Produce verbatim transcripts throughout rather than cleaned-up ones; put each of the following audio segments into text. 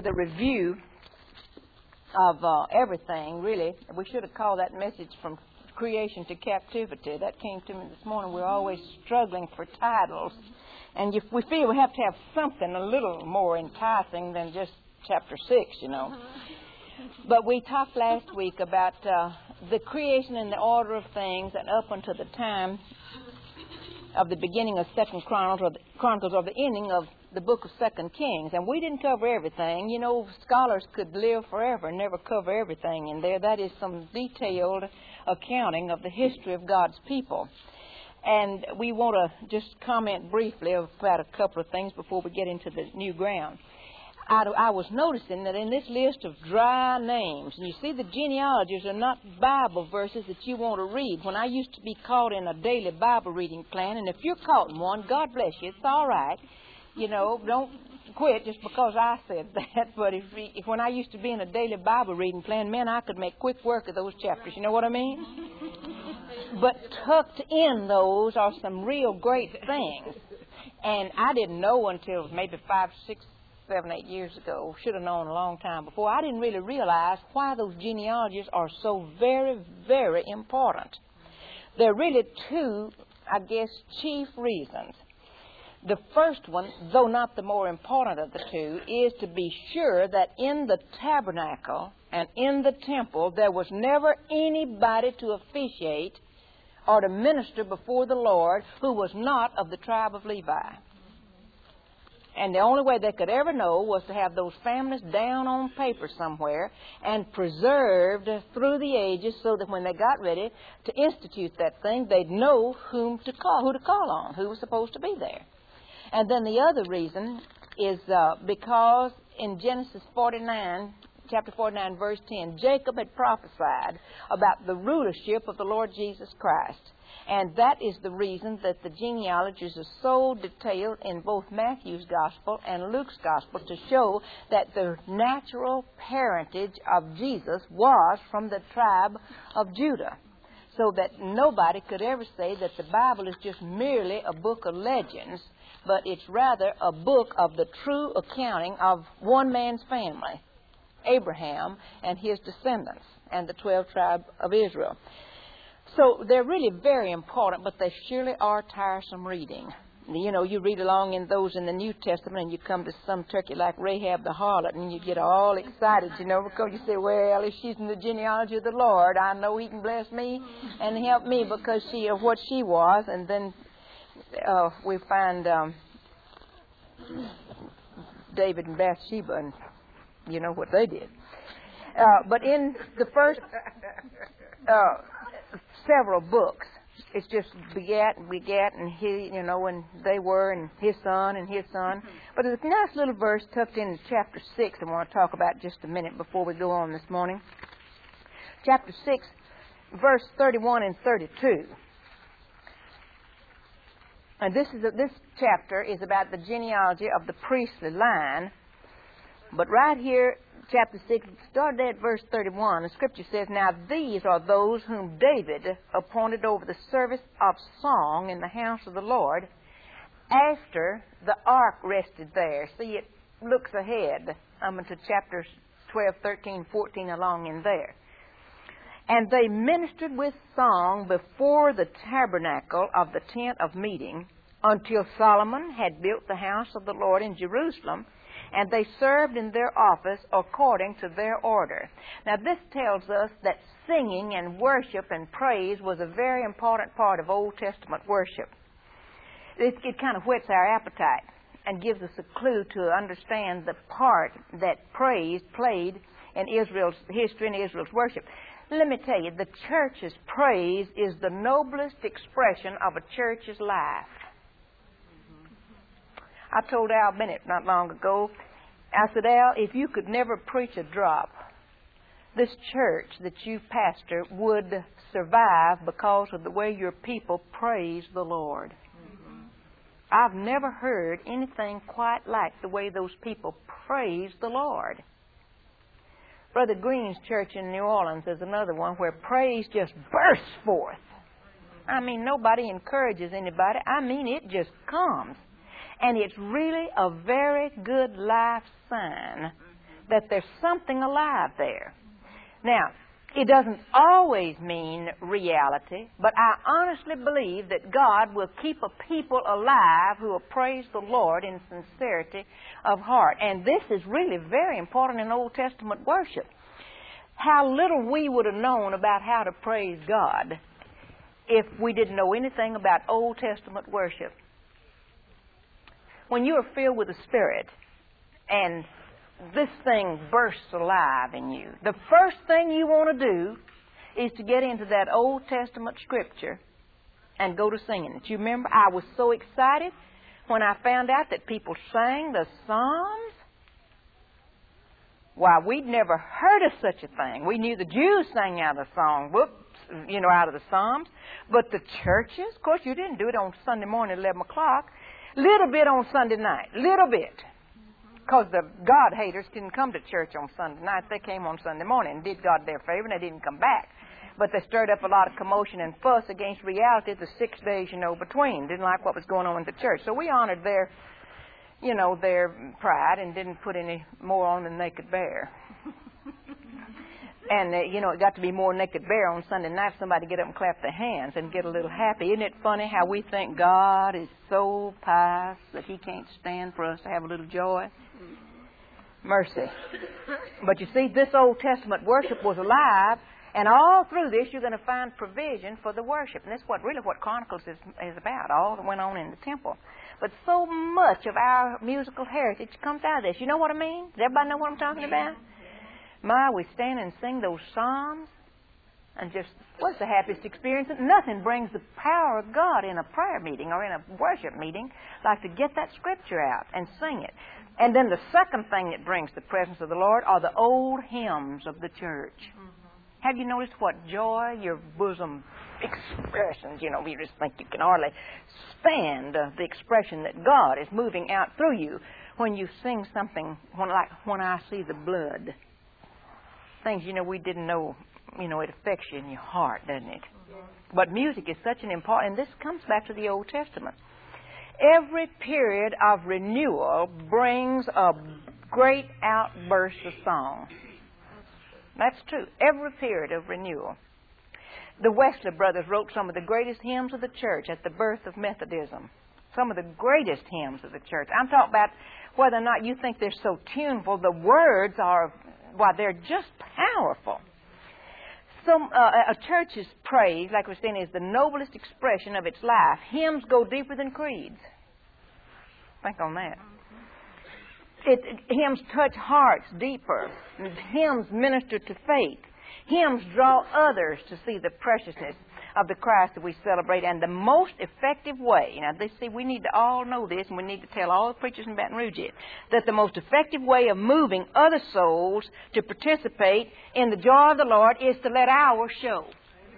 the review of uh, everything, really. We should have called that message From Creation to Captivity. That came to me this morning. We're always struggling for titles. And if we feel we have to have something a little more enticing than just chapter six, you know. But we talked last week about uh, the creation and the order of things, and up until the time of the beginning of Second Chronicles, or the, Chronicles, or the ending of the book of Second Kings. And we didn't cover everything. You know, scholars could live forever and never cover everything in there. That is some detailed accounting of the history of God's people. And we want to just comment briefly about a couple of things before we get into the new ground. I, I was noticing that in this list of dry names, and you see the genealogies are not Bible verses that you want to read. When I used to be caught in a daily Bible reading plan, and if you're caught in one, God bless you, it's all right. You know, don't quit just because I said that. But if, if when I used to be in a daily Bible reading plan, man, I could make quick work of those chapters. You know what I mean? But tucked in those are some real great things. And I didn't know until maybe five, six, seven, eight years ago, should have known a long time before, I didn't really realize why those genealogies are so very, very important. There are really two, I guess, chief reasons. The first one, though not the more important of the two, is to be sure that in the tabernacle and in the temple there was never anybody to officiate or to minister before the Lord who was not of the tribe of Levi. And the only way they could ever know was to have those families down on paper somewhere and preserved through the ages, so that when they got ready to institute that thing, they'd know whom to call, who to call on, who was supposed to be there. And then the other reason is uh, because in Genesis forty-nine, chapter forty-nine, verse ten, Jacob had prophesied about the rulership of the Lord Jesus Christ. And that is the reason that the genealogies are so detailed in both Matthew's Gospel and Luke's Gospel, to show that the natural parentage of Jesus was from the tribe of Judah. So that nobody could ever say that the Bible is just merely a book of legends, but it's rather a book of the true accounting of one man's family, Abraham and his descendants, and the twelve tribes of Israel. So they're really very important, but they surely are tiresome reading. You know, you read along in those in the New Testament, and you come to some turkey like Rahab the harlot, and you get all excited, you know, because you say, well, if she's in the genealogy of the Lord, I know He can bless me and help me because she of what she was. And then uh, we find um, David and Bathsheba, and you know what they did. Uh, but in the first uh, several books, it's just begat and begat, and he, you know, and they were, and his son, and his son. But there's a nice little verse tucked in chapter six I want to talk about just a minute before we go on this morning. Chapter six, verse thirty-one and thirty-two. And this is a, this chapter is about the genealogy of the priestly line. But right here, chapter six, started at verse thirty-one, the Scripture says, "Now these are those whom David appointed over the service of song in the house of the Lord, after the ark rested there." See, it looks ahead um, into chapters twelve, thirteen, fourteen, along in there. "And they ministered with song before the tabernacle of the tent of meeting, until Solomon had built the house of the Lord in Jerusalem, and they served in their office according to their order." Now this tells us that singing and worship and praise was a very important part of Old Testament worship. It, it kind of whets our appetite and gives us a clue to understand the part that praise played in Israel's history and Israel's worship. Let me tell you, the church's praise is the noblest expression of a church's life. I told Al Bennett not long ago, I said, "Al, if you could never preach a drop, this church that you pastor would survive because of the way your people praise the Lord." Mm-hmm. I've never heard anything quite like the way those people praise the Lord. Brother Green's church in New Orleans is another one where praise just bursts forth. I mean, nobody encourages anybody. I mean, it just comes. And it's really a very good life sign that there's something alive there. Now, it doesn't always mean reality, but I honestly believe that God will keep a people alive who will praise the Lord in sincerity of heart. And this is really very important in Old Testament worship. How little we would have known about how to praise God if we didn't know anything about Old Testament worship. When you are filled with the Spirit and this thing bursts alive in you, the first thing you want to do is to get into that Old Testament scripture and go to singing it. You remember, I was so excited when I found out that people sang the Psalms. Why, we'd never heard of such a thing. We knew the Jews sang out of the song, whoops, you know, out of the Psalms. But the churches, of course, you didn't do it on Sunday morning at eleven o'clock. Little bit on Sunday night, little bit. Because the God haters didn't come to church on Sunday night. They came on Sunday morning and did God their favor, and they didn't come back. But they stirred up a lot of commotion and fuss against reality the six days, you know, between. Didn't like what was going on in the church. So we honored their, you know, their pride and didn't put any more on than they could bear. And, uh, you know, it got to be more naked bear on Sunday night. Somebody get up and clap their hands and get a little happy. Isn't it funny how we think God is so pious that He can't stand for us to have a little joy? Mercy. But you see, this Old Testament worship was alive, and all through this you're going to find provision for the worship. And that's what really what Chronicles is, is about, all that went on in the temple. But so much of our musical heritage comes out of this. You know what I mean? Does everybody know what I'm talking about? My, we stand and sing those psalms, and just, what's the happiest experience? Nothing brings the power of God in a prayer meeting or in a worship meeting like to get that scripture out and sing it. And then the second thing that brings the presence of the Lord are the old hymns of the church. Mm-hmm. Have you noticed what joy your bosom expressions, you know, you just think you can hardly stand uh, the expression that God is moving out through you when you sing something when, like When I See the Blood. Things, you know, we didn't know, you know, it affects you in your heart, doesn't it? Mm-hmm. But music is such an important, and this comes back to the Old Testament. Every period of renewal brings a great outburst of song. That's true. Every period of renewal. The Wesley brothers wrote some of the greatest hymns of the church at the birth of Methodism. Some of the greatest hymns of the church. I'm talking about whether or not you think they're so tuneful. The words are, why, they're just powerful. Some, uh, a church's praise, like we're saying, is the noblest expression of its life. Hymns go deeper than creeds. Think on that. It, it, hymns touch hearts deeper. Hymns minister to faith. Hymns draw others to see the preciousness of the Christ that we celebrate. And the most effective way, now they see we need to all know this, and we need to tell all the preachers in Baton Rouge it, that the most effective way of moving other souls to participate in the joy of the Lord is to let ours show.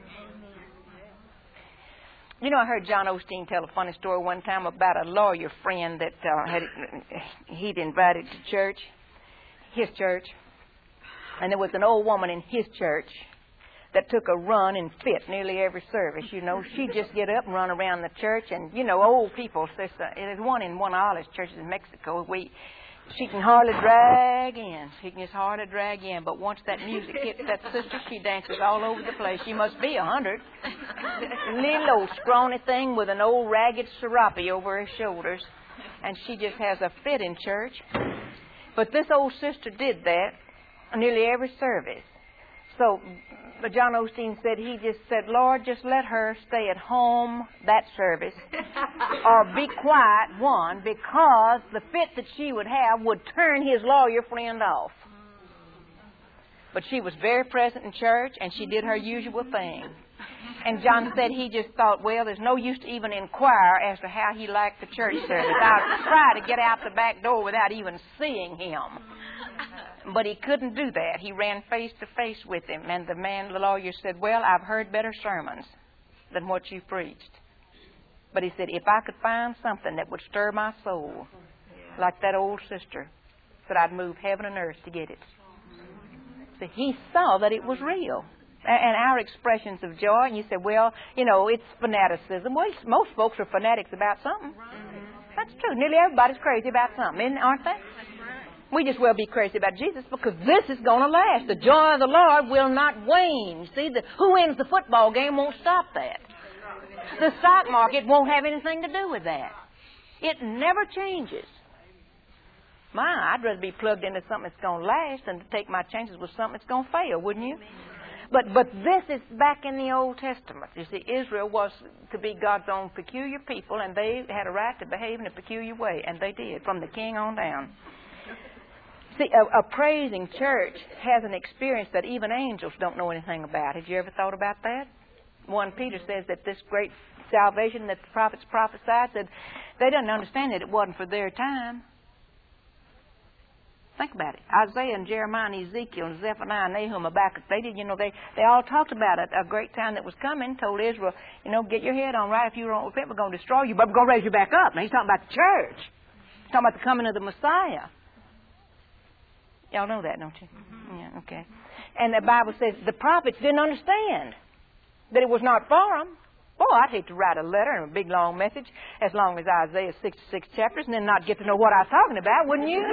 You know, I heard John Osteen tell a funny story one time about a lawyer friend that uh, had he'd invited to church, his church, and there was an old woman in his church that took a run and fit nearly every service. You know, she'd just get up and run around the church, and you know, old people. There's, uh, there's one in one of Ollie's churches in Mexico. We she can hardly drag in. She can just hardly drag in. But once that music hits that sister, she dances all over the place. She must be a hundred. Little old scrawny thing with an old ragged serape over her shoulders, and she just has a fit in church. But this old sister did that nearly every service. So but John Osteen said, he just said, Lord, just let her stay at home that service or be quiet, one, because the fit that she would have would turn his lawyer friend off. But she was very present in church, and she did her usual thing. And John said he just thought, well, there's no use to even inquire as to how he liked the church service. I'll try to get out the back door without even seeing him. But he couldn't do that. He ran face to face with him. And the man, the lawyer, said, well, I've heard better sermons than what you preached. But he said, if I could find something that would stir my soul, like that old sister, that I'd move heaven and earth to get it. So he saw that it was real. And our expressions of joy, and you say, well, you know, it's fanaticism. Well, most folks are fanatics about something. That's true. Nearly everybody's crazy about something, aren't they? We just well be crazy about Jesus because this is going to last. The joy of the Lord will not wane. See, the, who wins the football game won't stop that. The stock market won't have anything to do with that. It never changes. My, I'd rather be plugged into something that's going to last than to take my chances with something that's going to fail, wouldn't you? But but this is back in the Old Testament. You see, Israel was to be God's own peculiar people, and they had a right to behave in a peculiar way, and they did, from the king on down. See, a, a praising church has an experience that even angels don't know anything about. Have you ever thought about that? One Peter says that this great salvation that the prophets prophesied, said they didn't understand that it wasn't for their time. Think about it. Isaiah and Jeremiah and Ezekiel and Zephaniah and Nahum, Habakkuk, they did, you know, they, they all talked about it, a great time that was coming, told Israel, you know, get your head on right. If you don't repent, we're going to destroy you, but we're going to raise you back up. Now, he's talking about the church. He's talking about the coming of the Messiah. Y'all know that, don't you? Mm-hmm. Yeah, okay. And the Bible says the prophets didn't understand that it was not for them. Boy, I'd hate to write a letter and a big long message as long as Isaiah sixty-six chapters and then not get to know what I was talking about, wouldn't you?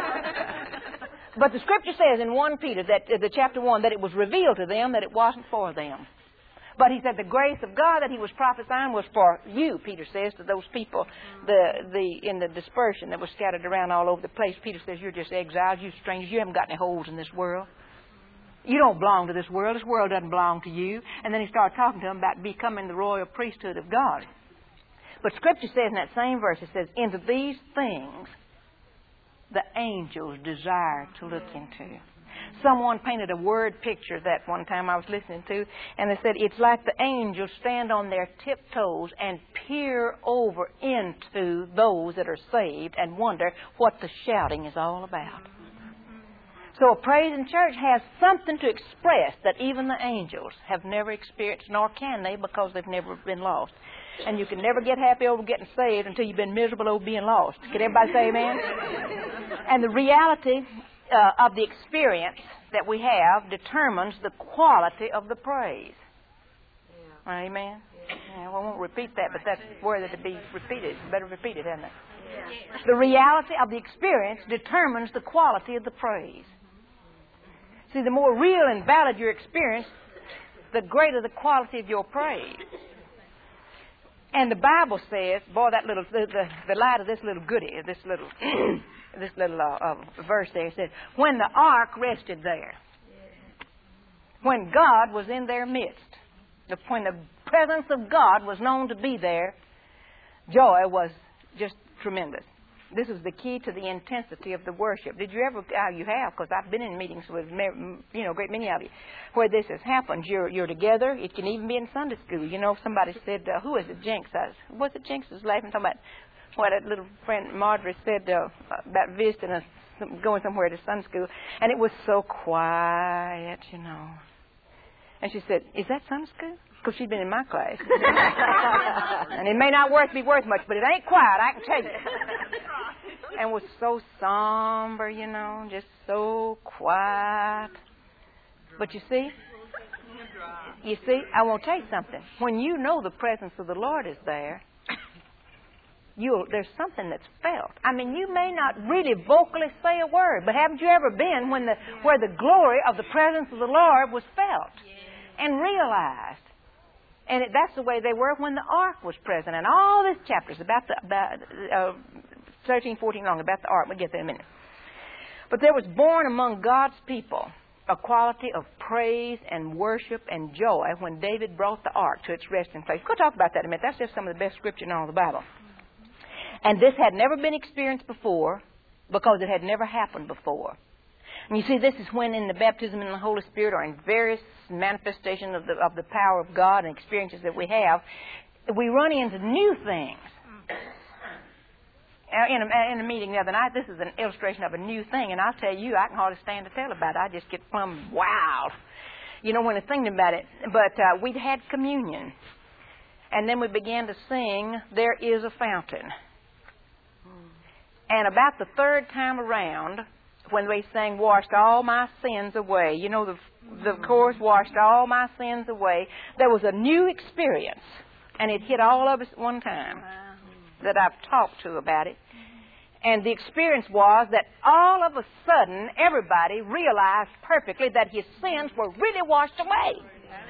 But the Scripture says in First Peter, that uh, the chapter one, that it was revealed to them that it wasn't for them. But he said the grace of God that he was prophesying was for you, Peter says, to those people the the in the dispersion that was scattered around all over the place. Peter says, you're just exiles, you strangers, you haven't got any holes in this world. You don't belong to this world. This world doesn't belong to you. And then he started talking to them about becoming the royal priesthood of God. But Scripture says in that same verse, it says, into these things the angels desire to look into. Someone painted a word picture that one time I was listening to, and they said it's like the angels stand on their tiptoes and peer over into those that are saved and wonder what the shouting is all about. So a praising church has something to express that even the angels have never experienced, nor can they, because they've never been lost. And you can never get happy over getting saved until you've been miserable over being lost. Can everybody say amen? And the reality uh, of the experience that we have determines the quality of the praise. Yeah. Amen? Yeah. Yeah, well, I won't repeat that, but that's worthy to be repeated. Better repeat it, isn't it? Yeah. The reality of the experience determines the quality of the praise. See, the more real and valid your experience, the greater the quality of your praise. And the Bible says, boy, that little the, the, the light of this little goodie, this little this little uh, uh, verse there says, when the ark rested there, when God was in their midst, the, when the presence of God was known to be there, joy was just tremendous. This is the key to the intensity of the worship. Did you ever, uh, you have, because I've been in meetings with, you know, a great many of you, where this has happened. You're you're together. It can even be in Sunday school. You know, somebody said, uh, who is it, Jinx? I, was it Jinx was laughing, talking about what that little friend Marjorie said uh, about visiting us, going somewhere to Sunday school, and it was so quiet, you know. And she said, is that Sunday school? Because she'd been in my class. And it may not worth be worth much, but it ain't quiet, I can tell you. And was so somber, you know, just so quiet. But you see, you see, I want to tell you something. When you know the presence of the Lord is there, you there's something that's felt. I mean, you may not really vocally say a word, but haven't you ever been when the where the glory of the presence of the Lord was felt and realized? And it, that's the way they were when the ark was present. And all this chapter is about the about, uh, thirteen, fourteen long, about the ark. We'll get there in a minute. But there was born among God's people a quality of praise and worship and joy when David brought the ark to its resting place. We'll talk about that in a minute. That's just some of the best scripture in all the Bible. And this had never been experienced before because it had never happened before. And you see, this is when in the baptism in the Holy Spirit or in various manifestations of the, of the power of God and experiences that we have, we run into new things. In a, in a meeting the other night, this is an illustration of a new thing, and I'll tell you, I can hardly stand to tell about it. I just get plumb wild, you know, when I'm thinking about it. But uh, we'd had communion, and then we began to sing, There is a Fountain. And about the third time around, when we sang, washed all my sins away, you know, the, the chorus, washed all my sins away, there was a new experience, and it hit all of us at one time that I've talked to about it. And the experience was that all of a sudden, everybody realized perfectly that his sins were really washed away.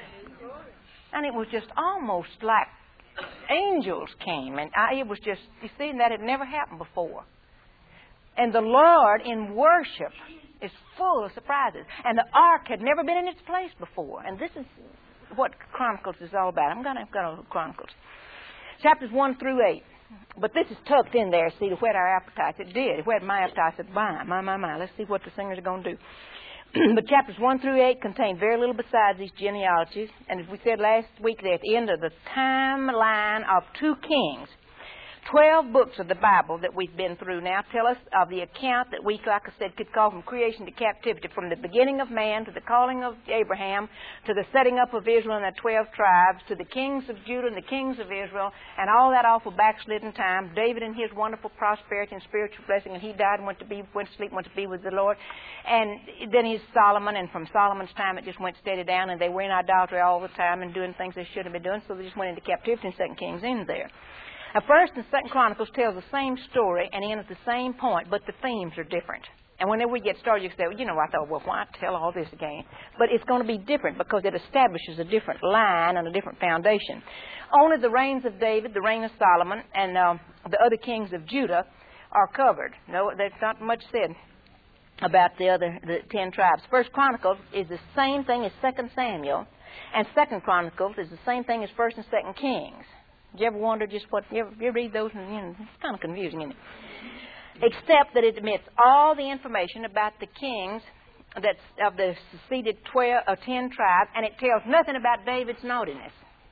And it was just almost like angels came. And I, it was just, you see, that had never happened before. And the Lord in worship is full of surprises. And the ark had never been in its place before. And this is what Chronicles is all about. I'm going to go to Chronicles. Chapters one through eight. But this is tucked in there, see, to whet our appetites. It did. It whet my appetite. I said, my, my, my, my. Let's see what the singers are going to do. But chapters one through eight contain very little besides these genealogies. And as we said last week, they're at the end of the timeline of two kings. Twelve books of the Bible that we've been through now tell us of the account that we, like I said, could call from creation to captivity, from the beginning of man to the calling of Abraham to the setting up of Israel and the twelve tribes to the kings of Judah and the kings of Israel and all that awful backslidden time. David and his wonderful prosperity and spiritual blessing, and he died and went to be, went to sleep, went to be with the Lord. And then he's Solomon, and from Solomon's time it just went steady down, and they were in idolatry all the time and doing things they shouldn't have been doing, so they just went into captivity, and Second Kings in there. Now, First and Second Chronicles tells the same story and ends at the same point, but the themes are different. And whenever we get started, you say, well, you know, I thought, well, why tell all this again? But it's going to be different because it establishes a different line and a different foundation. Only the reigns of David, the reign of Solomon, and uh, the other kings of Judah are covered. No, there's not much said about the other the ten tribes. First Chronicles is the same thing as Second Samuel, and Second Chronicles is the same thing as First and Second Kings. Did you ever wonder just what, you ever, you ever read those? And, you know, it's kind of confusing, isn't it? Except that it admits all the information about the kings that's of the succeeded twelve or ten tribes, and it tells nothing about David's naughtiness.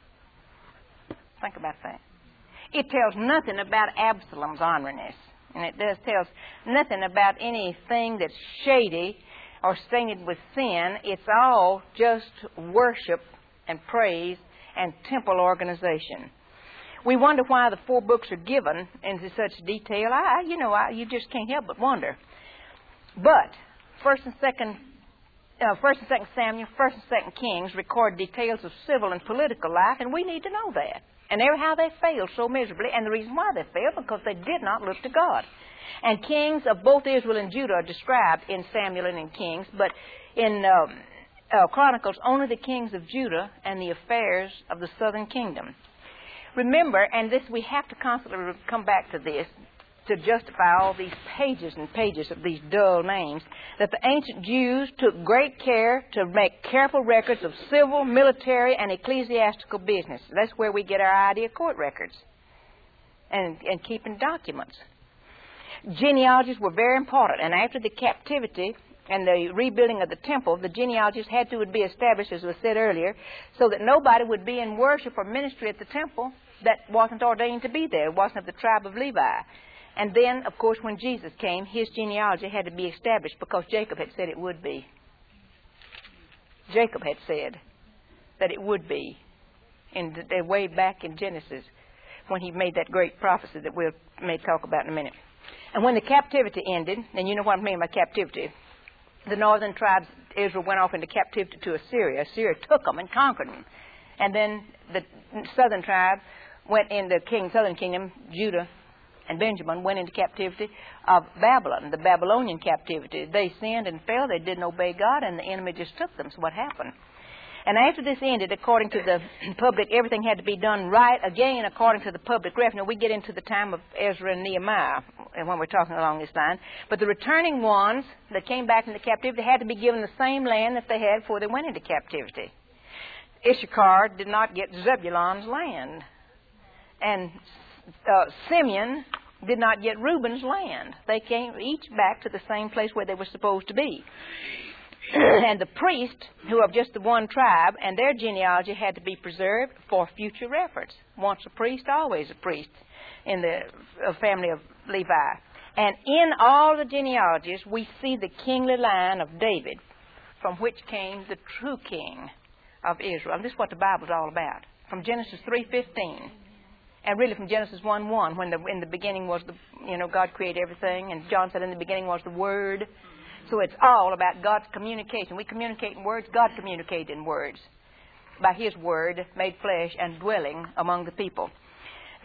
Think about that. It tells nothing about Absalom's orneriness, and it does tells nothing about anything that's shady or stained with sin. It's all just worship and praise and temple organization. We wonder why the four books are given into such detail. I, you know, I, you just can't help but wonder. But First and Second, uh, First and Second Samuel, First and Second Kings record details of civil and political life, and we need to know that. And how they failed so miserably, and the reason why they failed because they did not look to God. And kings of both Israel and Judah are described in Samuel and in Kings, but in um, uh, Chronicles only the kings of Judah and the affairs of the southern kingdom. Remember, and this we have to constantly come back to this to justify all these pages and pages of these dull names, that the ancient Jews took great care to make careful records of civil, military, and ecclesiastical business. That's where we get our idea of court records and, and keeping documents. Genealogies were very important, and after the captivity and the rebuilding of the temple, the genealogies had to be established, as was said earlier, so that nobody would be in worship or ministry at the temple that wasn't ordained to be there. It wasn't of the tribe of Levi. And then, of course, when Jesus came, his genealogy had to be established because Jacob had said it would be. Jacob had said that it would be in the, way back in Genesis when he made that great prophecy that we'll may talk about in a minute. And when the captivity ended, and you know what I mean by captivity, the northern tribes, Israel, went off into captivity to Assyria. Assyria took them and conquered them. And then the southern tribe went in the king, southern kingdom, Judah and Benjamin, went into captivity of Babylon, the Babylonian captivity. They sinned and fell. They didn't obey God, and the enemy just took them. So what happened? And after this ended, according to the public, everything had to be done right again according to the public record. Now, we get into the time of Ezra and Nehemiah when we're talking along this line. But the returning ones that came back into captivity had to be given the same land that they had before they went into captivity. Issachar did not get Zebulun's land. And uh, Simeon did not get Reuben's land. They came each back to the same place where they were supposed to be. And the priests, who of just the one tribe, and their genealogy had to be preserved for future reference. Once a priest, always a priest in the uh, family of Levi. And in all the genealogies, we see the kingly line of David, from which came the true king of Israel. And this is what the Bible's all about. From Genesis three fifteen. And really from Genesis one one, when the, in the beginning was the, you know, God created everything. And John said in the beginning was the Word. So it's all about God's communication. We communicate in words. God communicated in words. By His Word made flesh and dwelling among the people.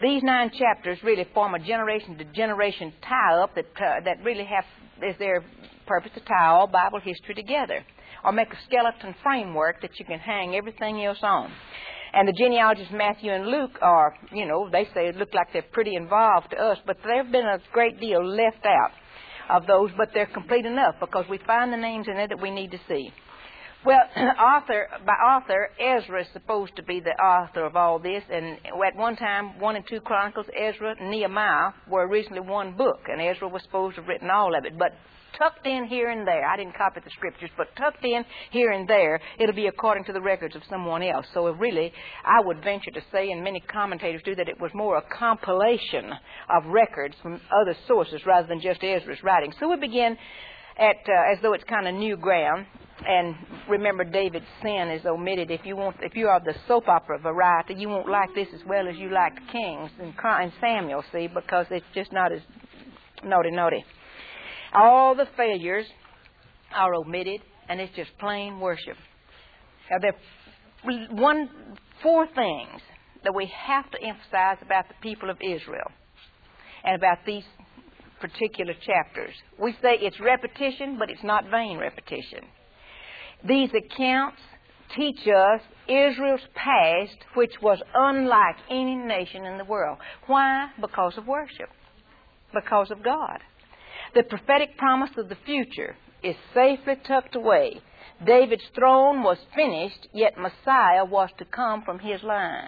These nine chapters really form a generation-to-generation tie-up that uh, that really have is their purpose to tie all Bible history together, or make a skeleton framework that you can hang everything else on. And the genealogies of Matthew and Luke are, you know, they say it look like they're pretty involved to us, but there have been a great deal left out of those, but they're complete enough because we find the names in there that we need to see. Well, author by author, Ezra is supposed to be the author of all this, and at one time, one and two Chronicles, Ezra and Nehemiah were originally one book, and Ezra was supposed to have written all of it, but tucked in here and there, I didn't copy the scriptures, but tucked in here and there, it'll be according to the records of someone else. So really, I would venture to say, and many commentators do, that it was more a compilation of records from other sources rather than just Ezra's writing. So we begin at uh, as though it's kind of new ground. And remember, David's sin is omitted. If you want, if you are the soap opera variety, you won't like this as well as you liked Kings and, and Samuel, see, because it's just not as naughty, naughty. All the failures are omitted, and it's just plain worship. Now, there are one, four things that we have to emphasize about the people of Israel and about these particular chapters. We say it's repetition, but it's not vain repetition. These accounts teach us Israel's past, which was unlike any nation in the world. Why? Because of worship. Because of God. The prophetic promise of the future is safely tucked away. David's throne was finished, yet Messiah was to come from his line.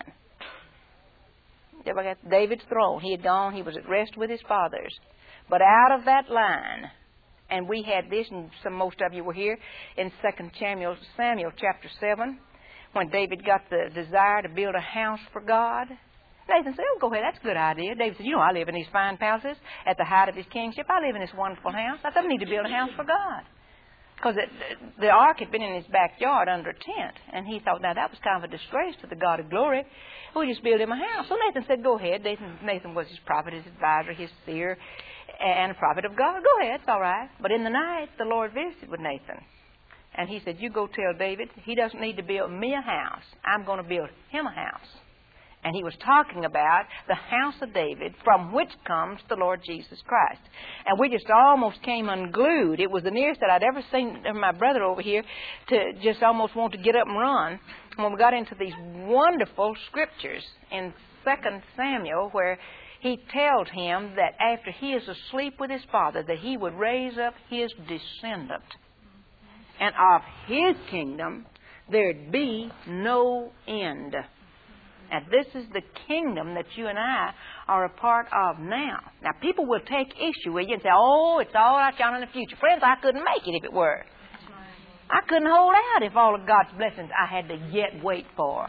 David's throne. He had gone, he was at rest with his fathers. But out of that line, and we had this, and some most of you were here, in Second Samuel, Samuel chapter seven, when David got the desire to build a house for God. Nathan said, oh, go ahead, that's a good idea. David said, you know, I live in these fine palaces at the height of his kingship. I live in this wonderful house. I don't need to build a house for God. Because the ark had been in his backyard under a tent. And he thought, now that was kind of a disgrace to the God of glory. We'll just build him a house. So Nathan said, go ahead. Nathan, Nathan was his prophet, his advisor, his seer, and a prophet of God. Go ahead, it's all right. But in the night, the Lord visited with Nathan. And he said, you go tell David, he doesn't need to build me a house. I'm going to build him a house. And he was talking about the house of David, from which comes the Lord Jesus Christ. And we just almost came unglued. It was the nearest that I'd ever seen my brother over here to just almost want to get up and run when we got into these wonderful scriptures in Second Samuel, where he tells him that after he is asleep with his father, that he would raise up his descendant. And of his kingdom there'd be no end. And this is the kingdom that you and I are a part of now. Now, people will take issue with you and say, oh, it's all out yonder in the future. Friends, I couldn't make it if it were. I couldn't hold out if all of God's blessings I had to yet wait for.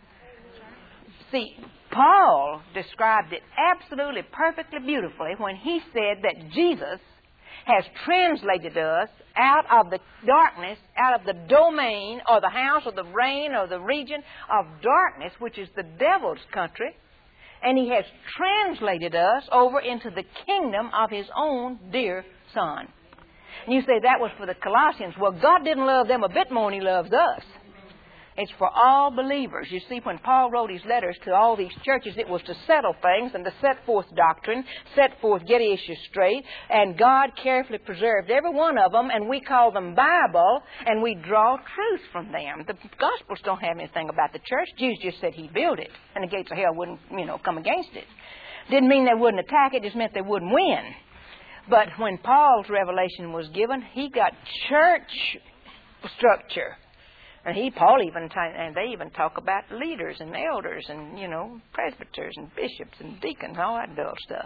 See, Paul described it absolutely perfectly beautifully when he said that Jesus has translated us out of the darkness, out of the domain or the house or the reign or the region of darkness, which is the devil's country, and he has translated us over into the kingdom of his own dear Son. And you say that was for the Colossians. Well, God didn't love them a bit more than he loves us. It's for all believers. You see, when Paul wrote his letters to all these churches, it was to settle things and to set forth doctrine, set forth, get issues straight, and God carefully preserved every one of them, and we call them Bible, and we draw truth from them. The Gospels don't have anything about the church. Jesus just said he built it, and the gates of hell wouldn't, you know, come against it. Didn't mean they wouldn't attack it, just meant they wouldn't win. But when Paul's revelation was given, he got church structure. And he, Paul even, and they even talk about leaders and elders and, you know, presbyters and bishops and deacons, all that dull stuff,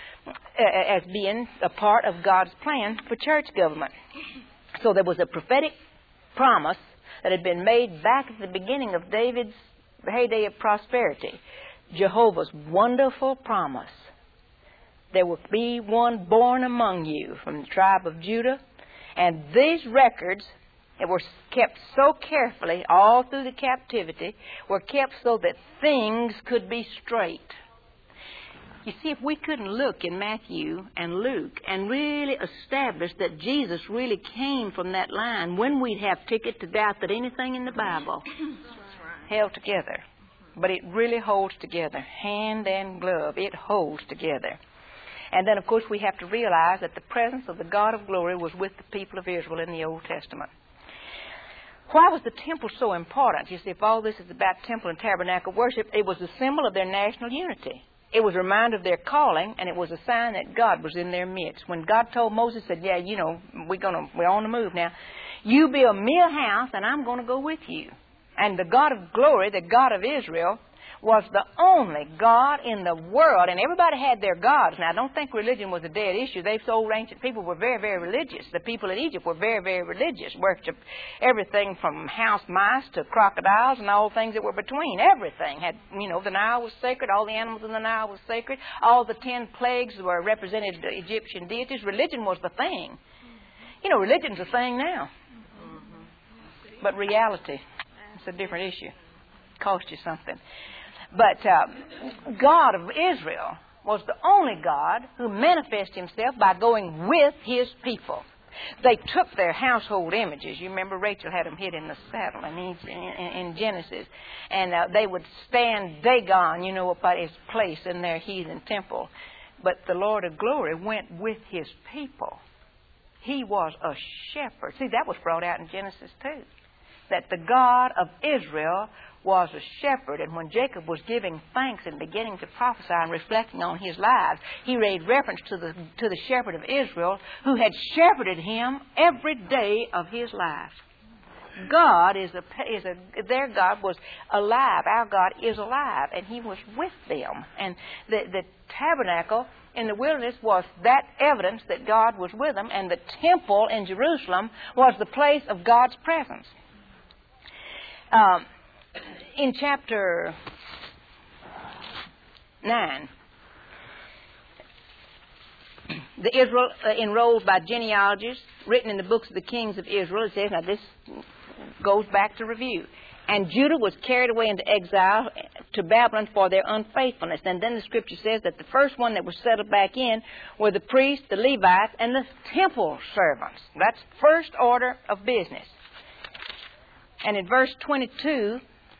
as being a part of God's plan for church government. So there was a prophetic promise that had been made back at the beginning of David's heyday of prosperity. Jehovah's wonderful promise. There will be one born among you from the tribe of Judah. And these records that were kept so carefully all through the captivity were kept so that things could be straight. You see, if we couldn't look in Matthew and Luke and really establish that Jesus really came from that line, when we'd have ticket to doubt that anything in the Bible held together. but it really holds together. Hand and glove, it holds together. And then, of course, we have to realize that the presence of the God of glory was with the people of Israel in the Old Testament. Why was the temple so important? You see, if all this is about temple and tabernacle worship, it was a symbol of their national unity. It was a reminder of their calling, and it was a sign that God was in their midst. When God told Moses, said, yeah, you know, we're gonna, we're on the move now. You build me a house, and I'm going to go with you. And the God of glory, the God of Israel, was the only God in the world, and everybody had their gods. Now, I don't think religion was a dead issue. They've so ancient people were very, very religious. The people in Egypt were very, very religious, worshipped everything from house mice to crocodiles and all things that were between. Everything had, you know, the Nile was sacred. All the animals in the Nile was sacred. All the ten plagues were represented Egyptian deities. Religion was the thing. You know, religion's a thing now. But reality, it's a different issue. It costs you something. But uh, God of Israel was the only God who manifested himself by going with his people. They took their household images. You remember Rachel had them hid in the saddle in, in, in Genesis. And uh, they would stand Dagon, you know, about his place in their heathen temple. But the Lord of glory went with his people. He was a shepherd. See, that was brought out in Genesis too. That the God of Israel was a shepherd, and when Jacob was giving thanks and beginning to prophesy and reflecting on his lives, he made reference to the to the shepherd of Israel who had shepherded him every day of his life. God is a is a their God was alive. Our God is alive, and he was with them. And the the tabernacle in the wilderness was that evidence that God was with them, and the temple in Jerusalem was the place of God's presence. Um, in chapter nine, the Israel uh, enrolled by genealogies written in the books of the kings of Israel. It says, now this goes back to review. And Judah was carried away into exile to Babylon for their unfaithfulness. And then the scripture says that the first one that was settled back in were the priests, the Levites, and the temple servants. That's first order of business. And in verse twenty-two,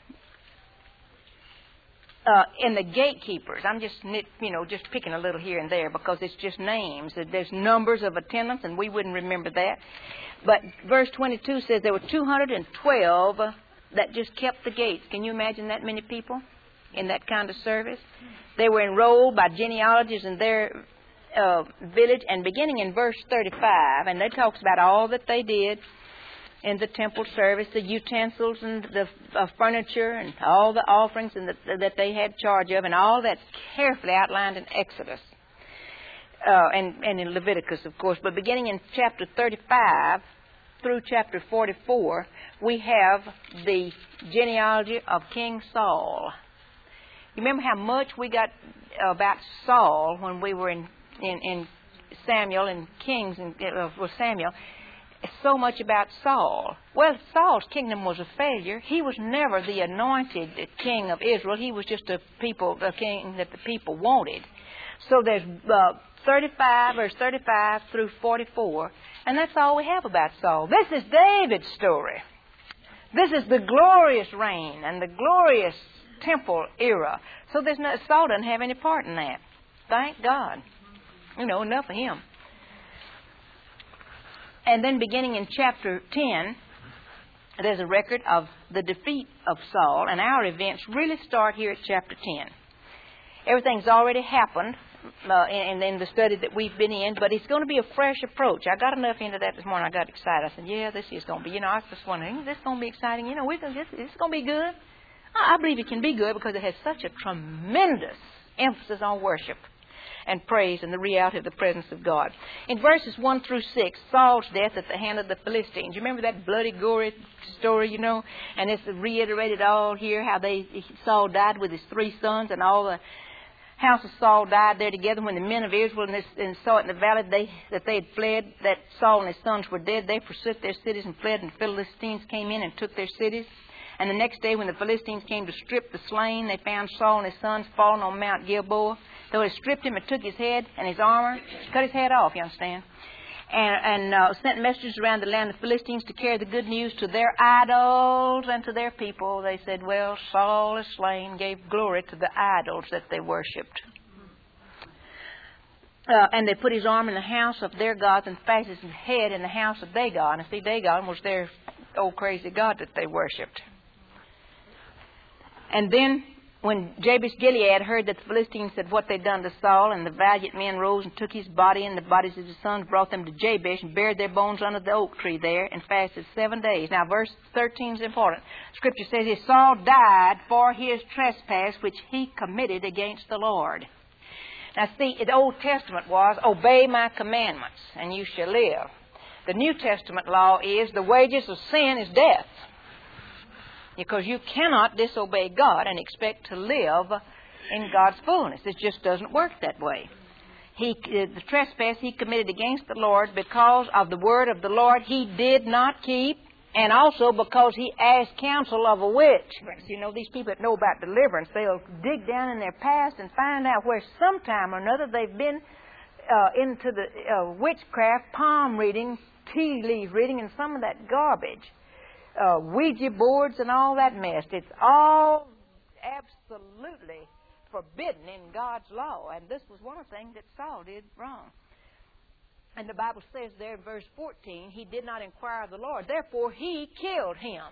uh, in the gatekeepers, I'm just, you know, just picking a little here and there because it's just names. There's numbers of attendants, and we wouldn't remember that. But verse twenty-two says there were two hundred twelve that just kept the gates. Can you imagine that many people in that kind of service? They were enrolled by genealogies in their uh, village, and beginning in verse thirty-five, and that talks about all that they did in the temple service, the utensils and the uh, furniture and all the offerings and the, that they had charge of, and all that's carefully outlined in Exodus uh, and, and in Leviticus, of course. But beginning in chapter thirty-five through chapter forty-four, we have the genealogy of King Saul. You remember how much we got about Saul when we were in, in, in Samuel and Kings and uh, well, Samuel. So much about Saul. Well, Saul's kingdom was a failure. He was never the anointed king of Israel. He was just a people, a king that the people wanted. So there's uh, thirty-five, verse thirty-five through forty-four, and that's all we have about Saul. This is David's story. This is the glorious reign and the glorious temple era. So there's no, Saul doesn't have any part in that. Thank God. You know, enough of him. And then beginning in chapter ten, there's a record of the defeat of Saul, and our events really start here at chapter ten. Everything's already happened uh, in, in the study that we've been in, but it's going to be a fresh approach. I got enough into that this morning. I got excited. I said, yeah, this is going to be, you know, I was just wondering, this is going to be exciting. You know, we're gonna, this, this is going to be good. I, I believe it can be good because it has such a tremendous emphasis on worship and praise and the reality of the presence of God. In verses one through six, Saul's death at the hand of the Philistines. You remember that bloody, gory story, you know? And it's reiterated all here, how they Saul died with his three sons, and all the house of Saul died there together. When the men of Israel and, this, and saw it in the valley they, that they had fled, that Saul and his sons were dead, they forsook their cities and fled, and the Philistines came in and took their cities. And the next day when the Philistines came to strip the slain, they found Saul and his sons fallen on Mount Gilboa. So they stripped him and took his head and his armor, cut his head off, you understand. and, and uh, sent messengers around the land of the Philistines to carry the good news to their idols and to their people. They said, well, Saul is slain, gave glory to the idols that they worshipped. Uh, and they put his arm in the house of their gods and fastened his head in the house of Dagon. And see, Dagon was their old crazy god that they worshipped. And then when Jabesh Gilead heard that the Philistines said what they'd done to Saul, and the valiant men rose and took his body and the bodies of his sons, brought them to Jabesh and buried their bones under the oak tree there and fasted seven days. Now, verse thirteen is important. Scripture says, "His Saul died for his trespass which he committed against the Lord." Now, see, the Old Testament was, obey my commandments, and you shall live. The New Testament law is, the wages of sin is death. Because you cannot disobey God and expect to live in God's fullness. It just doesn't work that way. He, the trespass he committed against the Lord because of the word of the Lord he did not keep, and also because he asked counsel of a witch. You know, these people that know about deliverance, they'll dig down in their past and find out where sometime or another they've been uh, into the uh, witchcraft, palm reading, tea leaf reading, and some of that garbage. Uh, Ouija boards and all that mess. It's all absolutely forbidden in God's law. And this was one of the things that Saul did wrong. And the Bible says there in verse fourteen, he did not inquire of the Lord. Therefore, he killed him.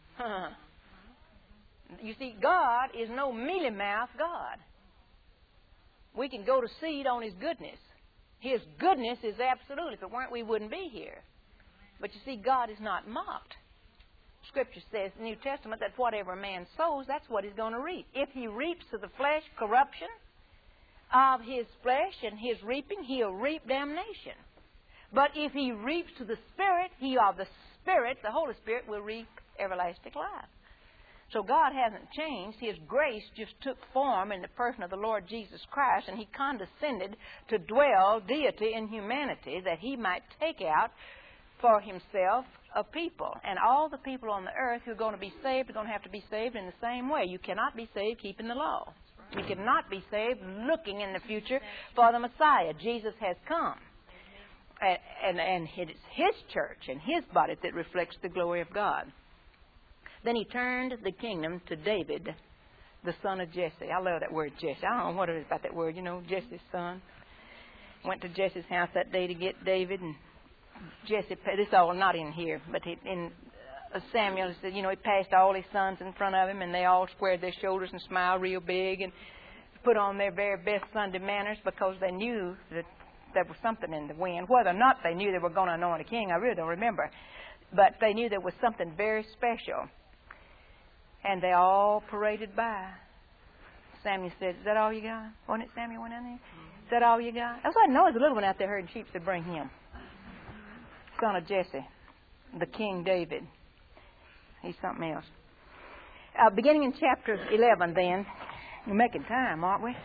You see, God is no mealy-mouthed God. We can go to seed on His goodness. His goodness is absolute. If it weren't, we wouldn't be here. But you see, God is not mocked. Scripture says in the New Testament that whatever a man sows, that's what he's going to reap. If he reaps to the flesh corruption of his flesh and his reaping, he'll reap damnation. But if he reaps to the Spirit, he of the Spirit, the Holy Spirit, will reap everlasting life. So God hasn't changed. His grace just took form in the person of the Lord Jesus Christ, and He condescended to dwell, deity, in humanity, that He might take out for Himself a people. And all the people on the earth who are going to be saved are going to have to be saved in the same way. You cannot be saved keeping the law. You cannot be saved looking in the future for the Messiah. Jesus has come. And, and, and it's His church and His body that reflects the glory of God. Then He turned the kingdom to David, the son of Jesse. I love that word, Jesse. I don't know what it is about that word. You know, Jesse's son. Went to Jesse's house that day to get David, and Jesse, this is all not in here, but he, in uh, Samuel, said, you know, he passed all his sons in front of him, and they all squared their shoulders and smiled real big and put on their very best Sunday manners because they knew that there was something in the wind. Whether or not they knew they were going to anoint a king, I really don't remember. But they knew there was something very special. And they all paraded by. Samuel said, is that all you got? Wasn't it Samuel went in there? Is that all you got? I was like, no, there's a little one out there herding sheep, said, bring him. Son of Jesse, the King David. He's something else. Uh, beginning in chapter eleven then, we're making time, aren't we?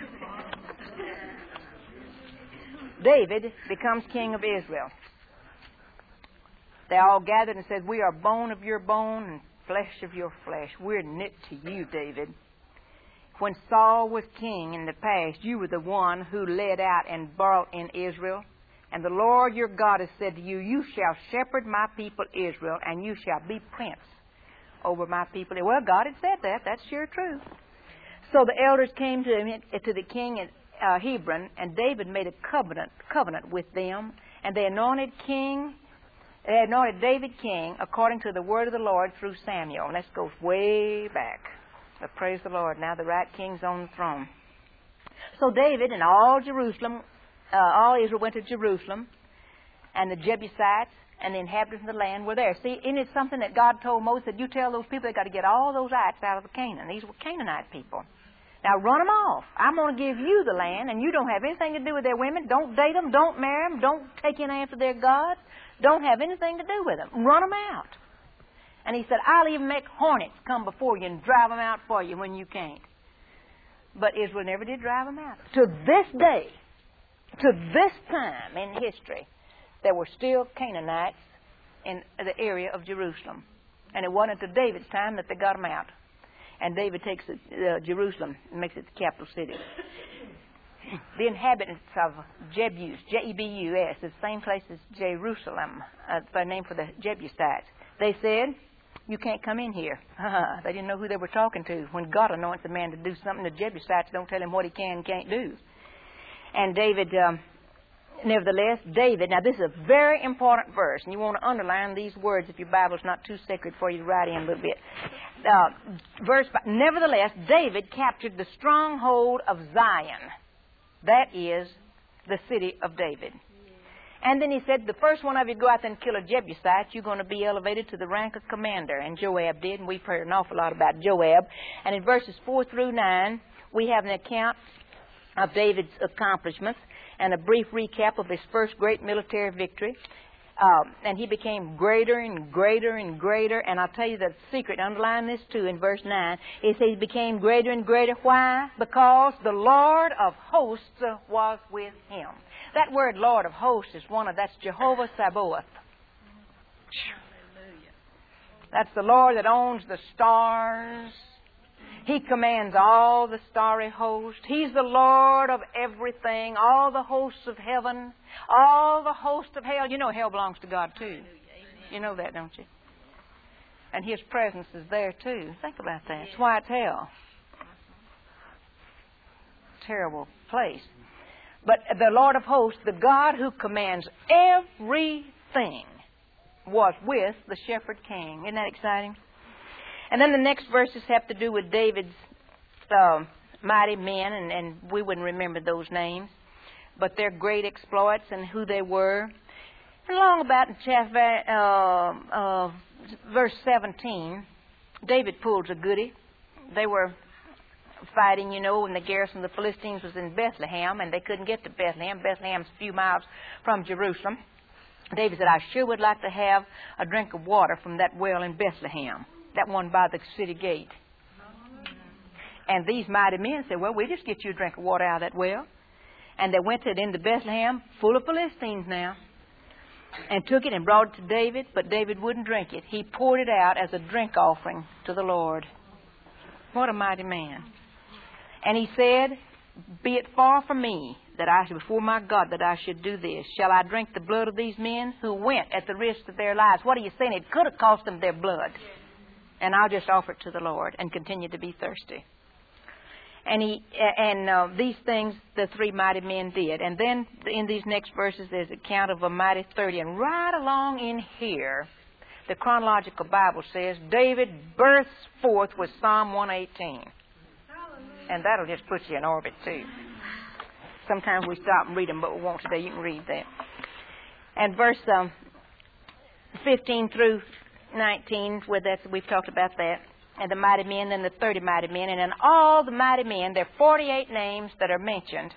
David becomes king of Israel. They all gathered and said, we are bone of your bone and flesh of your flesh. We're knit to you, David. When Saul was king in the past, you were the one who led out and brought in Israel. And the Lord your God has said to you, you shall shepherd my people Israel, and you shall be prince over my people. Well, God had said that. That's sure true. So the elders came to, him, to the king at uh, Hebron, and David made a covenant covenant with them, and they anointed king. They anointed David king according to the word of the Lord through Samuel. And this goes way back. But praise the Lord. Now the right king's on the throne. So David and all Jerusalem, uh, all Israel went to Jerusalem, and the Jebusites and the inhabitants of the land were there. See, isn't it something that God told Moses that you tell those people they got to get all those ites out of the Canaan? These were Canaanite people. Now run them off. I'm going to give you the land, and you don't have anything to do with their women. Don't date them. Don't marry them. Don't take in after their gods. Don't have anything to do with them. Run them out. And he said, I'll even make hornets come before you and drive them out for you when you can't. But Israel never did drive them out. To this day, to this time in history, there were still Canaanites in the area of Jerusalem. And it wasn't until David's time that they got them out. And David takes uh, Jerusalem and makes it the capital city. the inhabitants of Jebus, J E B U S, the same place as Jerusalem, uh, the name for the Jebusites. They said, you can't come in here. They didn't know who they were talking to. When God anoints a man to do something, the Jebusites don't tell him what he can and can't do. And David, um, nevertheless, David, now this is a very important verse, and you want to underline these words if your Bible's not too sacred for you to write in a little bit. Uh, verse, nevertheless, David captured the stronghold of Zion. That is the city of David. And then he said, the first one of you go out there and kill a Jebusite, you're going to be elevated to the rank of commander. And Joab did, and we've heard an awful lot about Joab. And in verses four through nine, we have an account of David's accomplishments and a brief recap of his first great military victory. Um, and he became greater and greater and greater. And I'll tell you the secret, underline this too in verse nine. It says he became greater and greater. Why? Because the Lord of hosts was with him. That word Lord of hosts is one of, that's Jehovah Sabaoth. That's the Lord that owns the stars. He commands all the starry host. He's the Lord of everything, all the hosts of heaven, all the hosts of hell. You know hell belongs to God too. You know that, don't you? And His presence is there too. Think about that. That's why it's hell. Terrible place. But the Lord of hosts, the God who commands everything, was with the shepherd king. Isn't that exciting? And then the next verses have to do with David's uh, mighty men, and, and we wouldn't remember those names, but their great exploits and who they were. And along about in chapter, uh, uh, verse seventeen, David pulls a goodie. They were fighting, you know, when the garrison of the Philistines was in Bethlehem, and they couldn't get to Bethlehem. Bethlehem's a few miles from Jerusalem. David said, I sure would like to have a drink of water from that well in Bethlehem, that one by the city gate. And these mighty men said, well, we'll just get you a drink of water out of that well. And they went to it into Bethlehem, full of Philistines now, and took it and brought it to David, but David wouldn't drink it. He poured it out as a drink offering to the Lord. What a mighty man. And he said, be it far from me that I should, before my God, that I should do this. Shall I drink the blood of these men who went at the risk of their lives? What are you saying? It could have cost them their blood. And I'll just offer it to the Lord and continue to be thirsty. And he and uh, these things the three mighty men did. And then in these next verses there's an account of a mighty thirty. And right along in here, the chronological Bible says David bursts forth with Psalm one eighteen. And that'll just put you in orbit too. Sometimes we stop and read them, but we won't today. You can read that. And verse um, fifteen through nineteen, where that's, we've talked about that. And the mighty men, then the thirty mighty men. And in all the mighty men, there are forty-eight names that are mentioned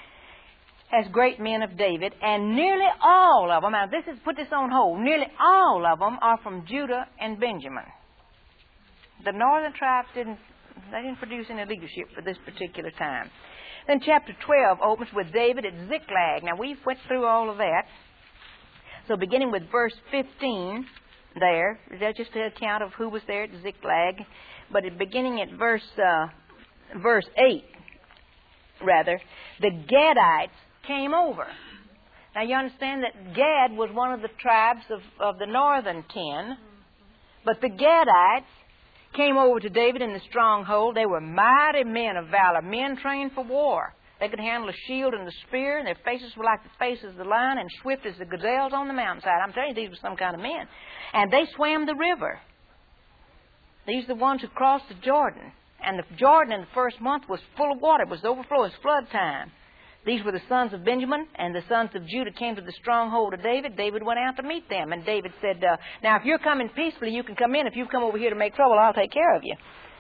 as great men of David. And nearly all of them, now this is, put this on hold, nearly all of them are from Judah and Benjamin. The northern tribes didn't, they didn't produce any leadership for this particular time. Then chapter twelve opens with David at Ziklag. Now we went through all of that. So beginning with verse fifteen there, that's just an account of who was there at Ziklag. But at beginning at verse uh, verse eight, rather, the Gadites came over. Now you understand that Gad was one of the tribes of, of the northern ten, but the Gadites came over to David in the stronghold. They were mighty men of valor, men trained for war. They could handle a shield and a spear, and their faces were like the faces of the lion and swift as the gazelles on the mountainside. I'm telling you, these were some kind of men. And they swam the river. These are the ones who crossed the Jordan. And the Jordan in the first month was full of water. It was overflowing. It was flood time. These were the sons of Benjamin, and the sons of Judah came to the stronghold of David. David went out to meet them, and David said, uh, now, if you're coming peacefully, you can come in. If you've come over here to make trouble, I'll take care of you.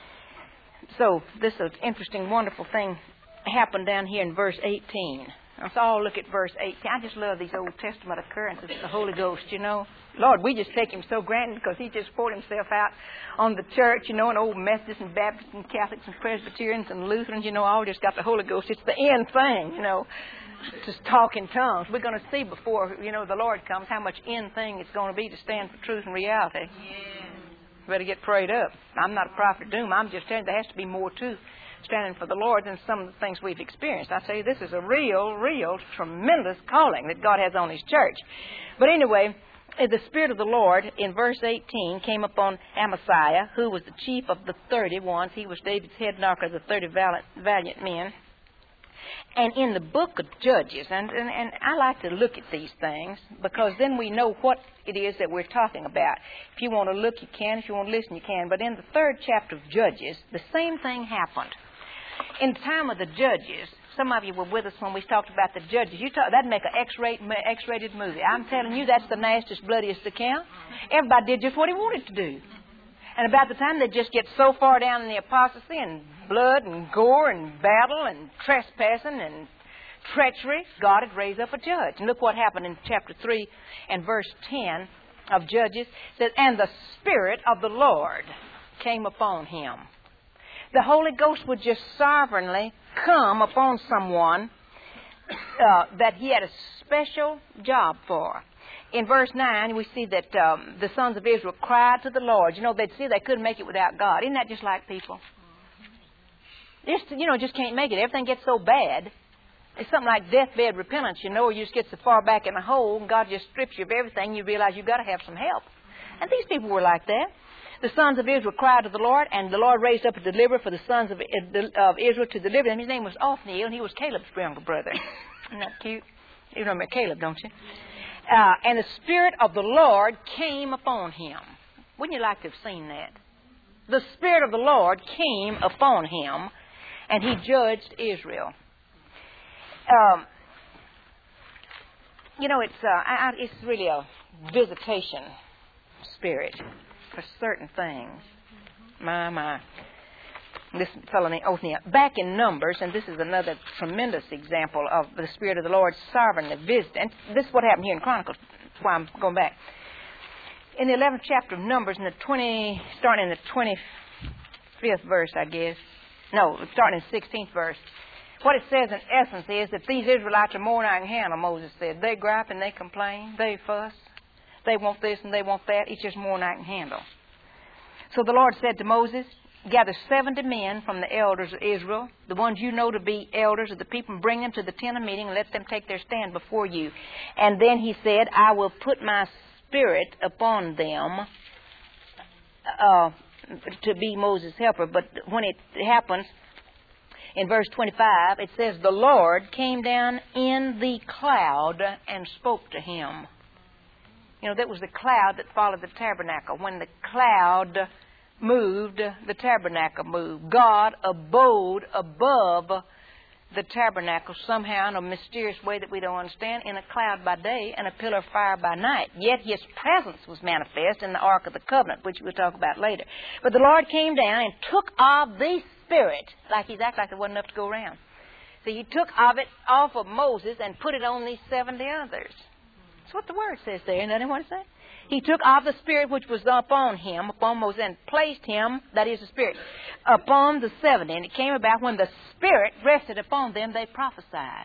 So this is an interesting, wonderful thing happened down here in verse eighteen. Let's all look at verse eighteen. I just love these Old Testament occurrences of the Holy Ghost, you know. Lord, we just take Him so granted because He just poured Himself out on the church, you know, and old Methodists and Baptists and Catholics and Presbyterians and Lutherans, you know, all just got the Holy Ghost. It's the end thing, you know, just talk in tongues. We're going to see before, you know, the Lord comes how much end thing it's going to be to stand for truth and reality. Yeah. Better get prayed up. I'm not a prophet of doom. I'm just telling you there has to be more to standing for the Lord than some of the things we've experienced. I tell you, this is a real, real, tremendous calling that God has on His church. But anyway, the Spirit of the Lord, in verse eighteen, came upon Amaziah, who was the chief of the thirty ones. He was David's head knocker of the thirty valiant, valiant men. And in the book of Judges, and, and, and I like to look at these things because then we know what it is that we're talking about. If you want to look, you can. If you want to listen, you can. But in the third chapter of Judges, the same thing happened. In the time of the Judges, some of you were with us when we talked about the Judges. You talk, that'd make an X-rated, X-rated movie. I'm telling you, that's the nastiest, bloodiest account. Everybody did just what he wanted to do. And about the time they just get so far down in the apostasy and blood and gore and battle and trespassing and treachery, God had raised up a judge. And look what happened in chapter three and verse ten of Judges. It says, and the Spirit of the Lord came upon him. The Holy Ghost would just sovereignly come upon someone uh, that he had a special job for. In verse nine, we see that um, the sons of Israel cried to the Lord. You know, they'd see they couldn't make it without God. Isn't that just like people? Just, you know, just can't make it. Everything gets so bad. It's something like deathbed repentance, you know, where you just get so far back in the hole and God just strips you of everything. You realize you've got to have some help. And these people were like that. The sons of Israel cried to the Lord, and the Lord raised up a deliverer for the sons of, of Israel to deliver them. His name was Othniel, and he was Caleb's younger brother. Isn't that cute? You remember Caleb, don't you? Uh, and the Spirit of the Lord came upon him. Wouldn't you like to have seen that? The Spirit of the Lord came upon him, and he judged Israel. Um, you know, it's uh, I, I, it's really a visitation spirit for certain things. My, my. This fellow named Othniel. Back in Numbers, and this is another tremendous example of the Spirit of the Lord sovereignly visiting. And this is what happened here in Chronicles. That's why I'm going back. In the eleventh chapter of Numbers, in the twenty, starting in the twenty-fifth verse, I guess. No, starting in the sixteenth verse. What it says in essence is that these Israelites are more than I can handle, Moses said. They gripe and they complain. They fuss. They want this and they want that. It's just more than I can handle. So the Lord said to Moses, gather seventy men from the elders of Israel, the ones you know to be elders of the people, and bring them to the tent of meeting and let them take their stand before you. And then he said, I will put my Spirit upon them uh, to be Moses' helper. But when it happens, in verse twenty-five, it says, the Lord came down in the cloud and spoke to him. You know, that was the cloud that followed the tabernacle. When the cloud moved, the tabernacle moved. God abode above the tabernacle somehow in a mysterious way that we don't understand, in a cloud by day and a pillar of fire by night. Yet His presence was manifest in the Ark of the Covenant, which we'll talk about later. But the Lord came down and took of the Spirit, like He's acting like there wasn't enough to go around. So He took of it off of Moses and put it on these seventy others. That's what the Word says there. Isn't that what it says? He took of the Spirit which was upon him, upon Moses, and placed him, that is the Spirit, upon the seventy. And it came about when the Spirit rested upon them, they prophesied.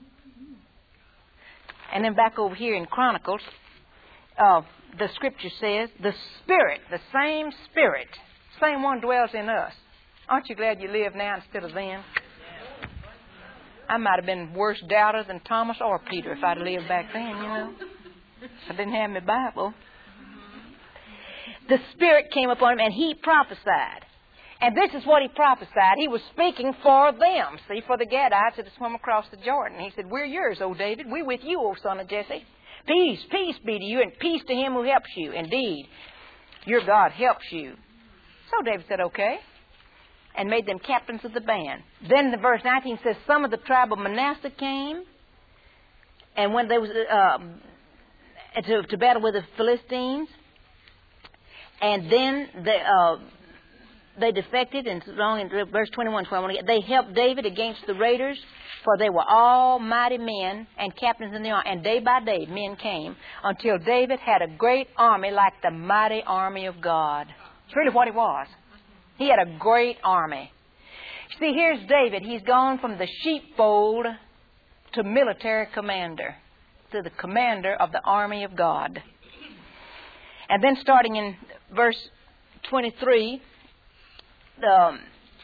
And then back over here in Chronicles, uh, the Scripture says, the Spirit, the same Spirit, same one dwells in us. Aren't you glad you live now instead of then? I might have been worse doubter than Thomas or Peter if I'd lived back then, you know. I didn't have my Bible. The Spirit came upon him and he prophesied. And this is what he prophesied. He was speaking for them. See, for the Gadites that had swum across the Jordan. He said, we're yours, O David. We're with you, O son of Jesse. Peace, peace be to you, and peace to him who helps you. Indeed, your God helps you. So David said, okay, and made them captains of the band. Then the verse nineteen says, some of the tribe of Manasseh came, and when they was uh, to, to battle with the Philistines, and then they, uh, they defected, and long in verse twenty-one, twelve, they helped David against the raiders, for they were all mighty men and captains in the army. And day by day men came, until David had a great army like the mighty army of God. It's really what he was. He had a great army. See, here's David. He's gone from the sheepfold to military commander, to the commander of the army of God. And then starting in verse twenty-three, um,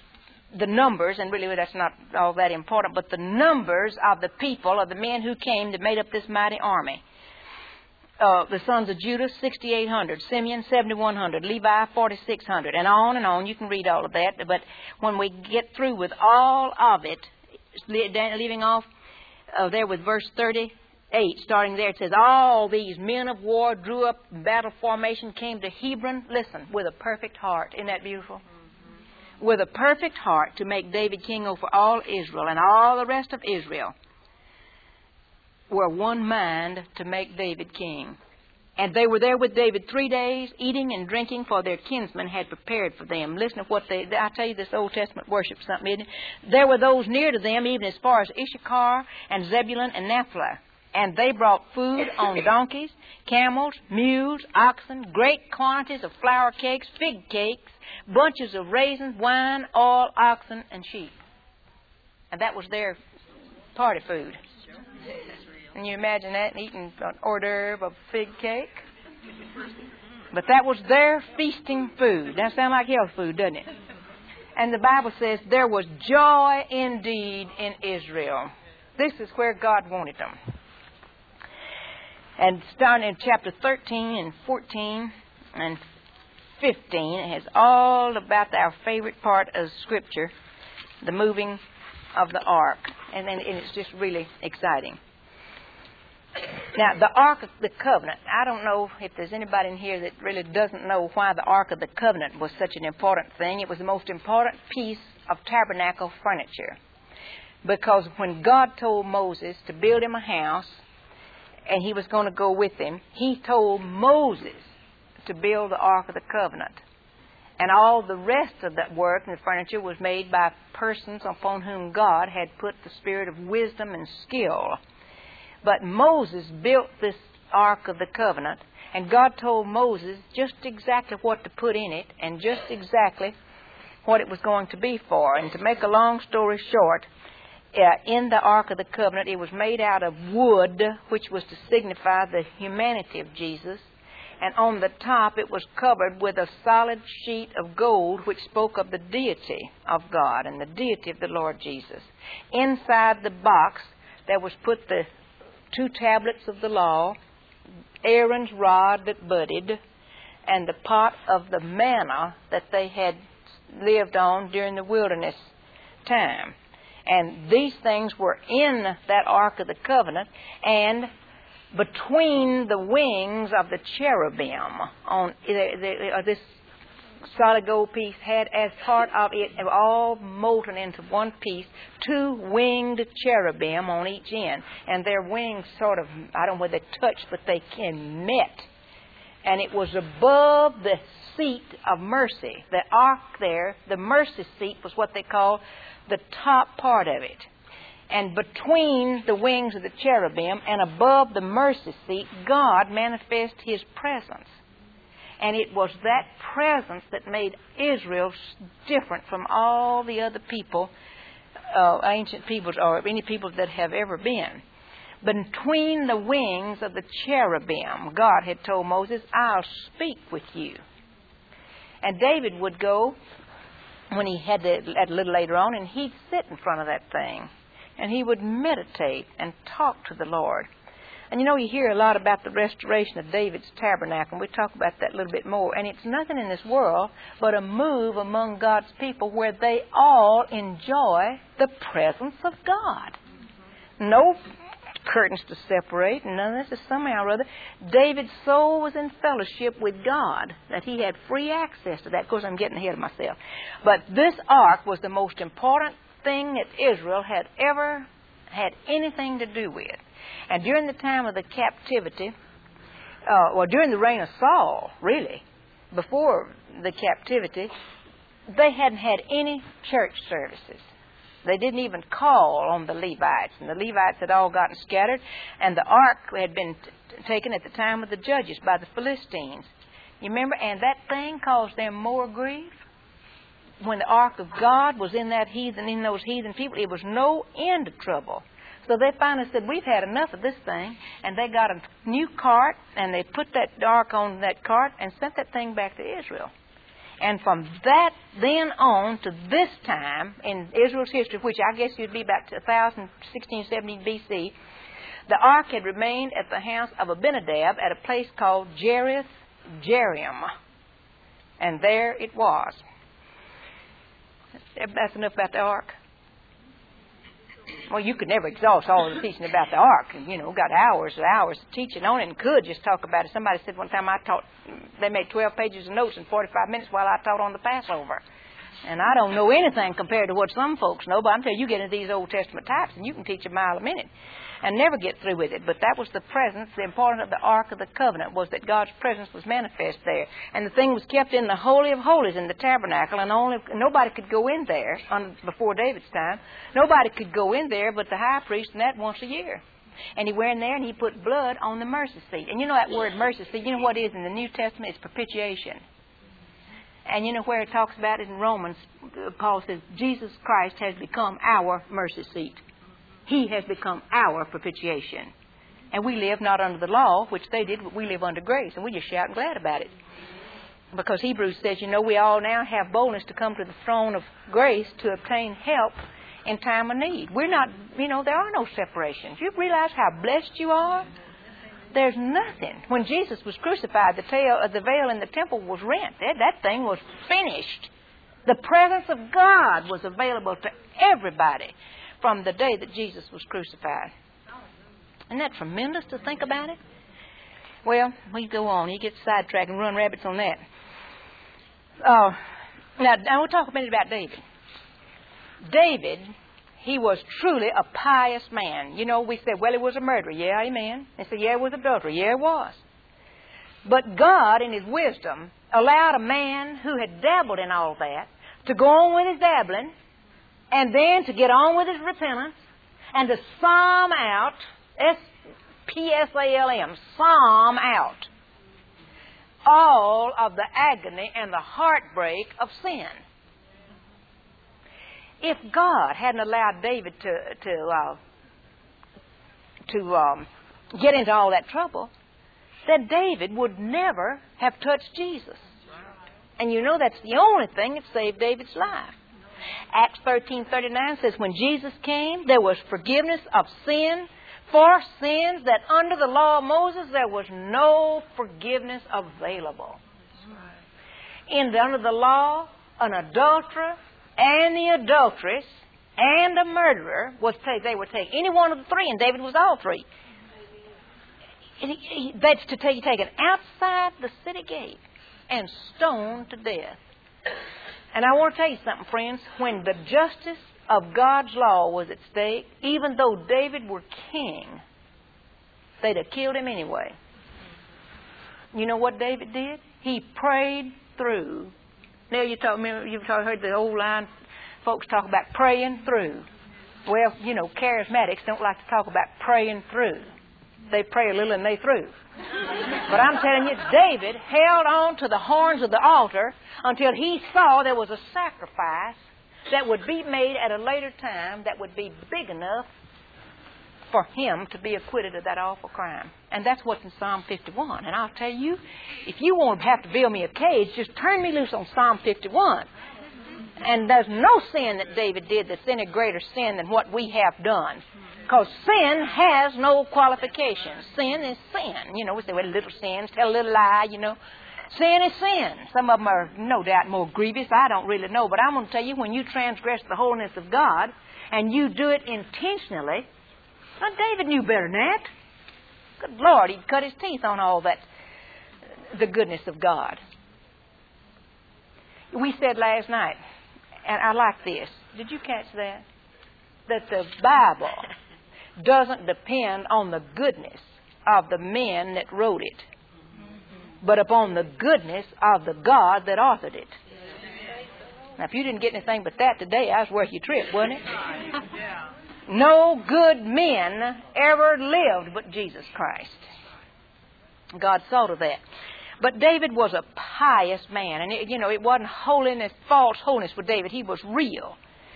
the numbers, and really that's not all that important, but the numbers of the people, of the men who came that made up this mighty army. Uh, the sons of Judah, sixty-eight hundred. Simeon, seventy-one hundred. Levi, forty-six hundred. And on and on. You can read all of that. But when we get through with all of it, leaving off uh, there with verse thirty-eight, starting there, it says, all these men of war drew up in battle formation, came to Hebron, listen, with a perfect heart. Isn't that beautiful? Mm-hmm. With a perfect heart to make David king over all Israel, and all the rest of Israel were one mind to make David king. And they were there with David three days, eating and drinking, for their kinsmen had prepared for them. Listen to what they, I tell you, this Old Testament worship something, isn't it? There were those near to them, even as far as Issachar and Zebulun and Naphtali. And they brought food on donkeys, camels, mules, oxen, great quantities of flour cakes, fig cakes, bunches of raisins, wine, oil, oxen, and sheep. And that was their party food. Can you imagine that, eating an hors d'oeuvre of fig cake? But that was their feasting food. That sounds like health food, doesn't it? And the Bible says there was joy indeed in Israel. This is where God wanted them. And starting in chapter thirteen and fourteen and fifteen, it has all about our favorite part of Scripture, the moving of the ark. And, and it's just really exciting. Now, the Ark of the Covenant, I don't know if there's anybody in here that really doesn't know why the Ark of the Covenant was such an important thing. It was the most important piece of tabernacle furniture. Because when God told Moses to build him a house, and he was going to go with him, he told Moses to build the Ark of the Covenant. And all the rest of that work and the furniture was made by persons upon whom God had put the spirit of wisdom and skill. But Moses built this Ark of the Covenant, and God told Moses just exactly what to put in it and just exactly what it was going to be for. And to make a long story short, uh, in the Ark of the Covenant, it was made out of wood, which was to signify the humanity of Jesus. And on the top, it was covered with a solid sheet of gold, which spoke of the deity of God and the deity of the Lord Jesus. Inside the box, there was put the two tablets of the law, Aaron's rod that budded, and the pot of the manna that they had lived on during the wilderness time. And these things were in that Ark of the Covenant, and between the wings of the cherubim on this solid gold piece had as part of it, all molten into one piece, two winged cherubim on each end. And their wings sort of, I don't know whether they touched, but they can met. And it was above the seat of mercy. The ark there, the mercy seat, was what they call the top part of it. And between the wings of the cherubim and above the mercy seat, God manifested His presence. And it was that presence that made Israel different from all the other people, uh, ancient peoples, or any people that have ever been. Between the wings of the cherubim, God had told Moses, I'll speak with you. And David would go, when he had to, a little later on, and he'd sit in front of that thing. And he would meditate and talk to the Lord. And you know, you hear a lot about the restoration of David's tabernacle, and we talk about that a little bit more. And it's nothing in this world but a move among God's people where they all enjoy the presence of God. Mm-hmm. No curtains to separate, and none of this is somehow or other. David's soul was in fellowship with God, that he had free access to that. Of course, I'm getting ahead of myself. But this ark was the most important thing that Israel had ever had anything to do with. And during the time of the captivity, uh, well, during the reign of Saul, really, before the captivity, they hadn't had any church services. They didn't even call on the Levites, and the Levites had all gotten scattered, and the ark had been t- taken at the time of the judges by the Philistines. You remember? And that thing caused them more grief. When the ark of God was in that heathen, in those heathen people, it was no end of trouble. So they finally said, we've had enough of this thing. And they got a new cart, and they put that ark on that cart and sent that thing back to Israel. And from that then on to this time in Israel's history, which I guess would be about one thousand sixteen seventy B C, the ark had remained at the house of Abinadab at a place called Jerith Jearim. And there it was. That's enough about the ark. Well, you could never exhaust all the teaching about the ark. You know, got hours and hours of teaching on it and could just talk about it. Somebody said one time I taught, they made twelve pages of notes in forty-five minutes while I taught on the Passover. And I don't know anything compared to what some folks know, but I'm telling you, you get into these Old Testament types and you can teach a mile a minute and never get through with it. But that was the presence. The importance of the Ark of the Covenant was that God's presence was manifest there. And the thing was kept in the Holy of Holies in the tabernacle, and only nobody could go in there on, before David's time. Nobody could go in there but the high priest, and that once a year. And he went in there and he put blood on the mercy seat. And you know that word mercy seat, you know what it is in the New Testament? It's propitiation. And you know where it talks about it in Romans, Paul says, Jesus Christ has become our mercy seat. He has become our propitiation. And we live not under the law, which they did, but we live under grace. And we just shout and glad about it. Because Hebrews says, you know, we all now have boldness to come to the throne of grace to obtain help in time of need. We're not, you know, there are no separations. You realize how blessed you are? There's nothing. When Jesus was crucified, the, tail, uh, the veil in the temple was rent. That, that thing was finished. The presence of God was available to everybody from the day that Jesus was crucified. Isn't that tremendous to think about it? Well, we go on. You get sidetracked and run rabbits on that. Uh, now, I want to talk a minute about David. David, he was truly a pious man. You know, we said, well, he was a murderer. Yeah, amen. They said, yeah, it was adultery. Yeah, it was. But God, in His wisdom, allowed a man who had dabbled in all that to go on with his dabbling and then to get on with his repentance and to psalm out, S P S A L M, psalm out all of the agony and the heartbreak of sin. If God hadn't allowed David to to uh, to um, get into all that trouble, then David would never have touched Jesus. And you know that's the only thing that saved David's life. Acts thirteen thirty-nine says, when Jesus came, there was forgiveness of sin for sins that under the law of Moses there was no forgiveness available. In the, under the law, an adulterer and the adulteress and a murderer was take, they would take any one of the three, and David was all three. That's to take, taken outside the city gate and stoned to death. And I want to tell you something, friends. When the justice of God's law was at stake, even though David were king, they'd have killed him anyway. You know what David did? He prayed through. Now you talk, you've heard the old line, folks talk about praying through. Well, you know, charismatics don't like to talk about praying through. They pray a little and they through. But I'm telling you, David held on to the horns of the altar until he saw there was a sacrifice that would be made at a later time that would be big enough for him to be acquitted of that awful crime. And that's what's in Psalm fifty-one. And I'll tell you, if you won't have to build me a cage, just turn me loose on Psalm fifty-one. And there's no sin that David did that's any greater sin than what we have done. Because sin has no qualifications. Sin is sin. You know, we say, well, little sins, tell a little lie, you know. Sin is sin. Some of them are no doubt more grievous. I don't really know. But I'm going to tell you, when you transgress the holiness of God and you do it intentionally, well, David knew better than that. Good Lord, he'd cut his teeth on all that, the goodness of God. We said last night, and I like this. Did you catch that? That the Bible doesn't depend on the goodness of the men that wrote it, but upon the goodness of the God that authored it. Now, if you didn't get anything but that today, I was worth your trip, wasn't it? No good men ever lived but Jesus Christ. God saw to that. But David was a pious man. And, it, you know, it wasn't holiness, false holiness with David. He was real.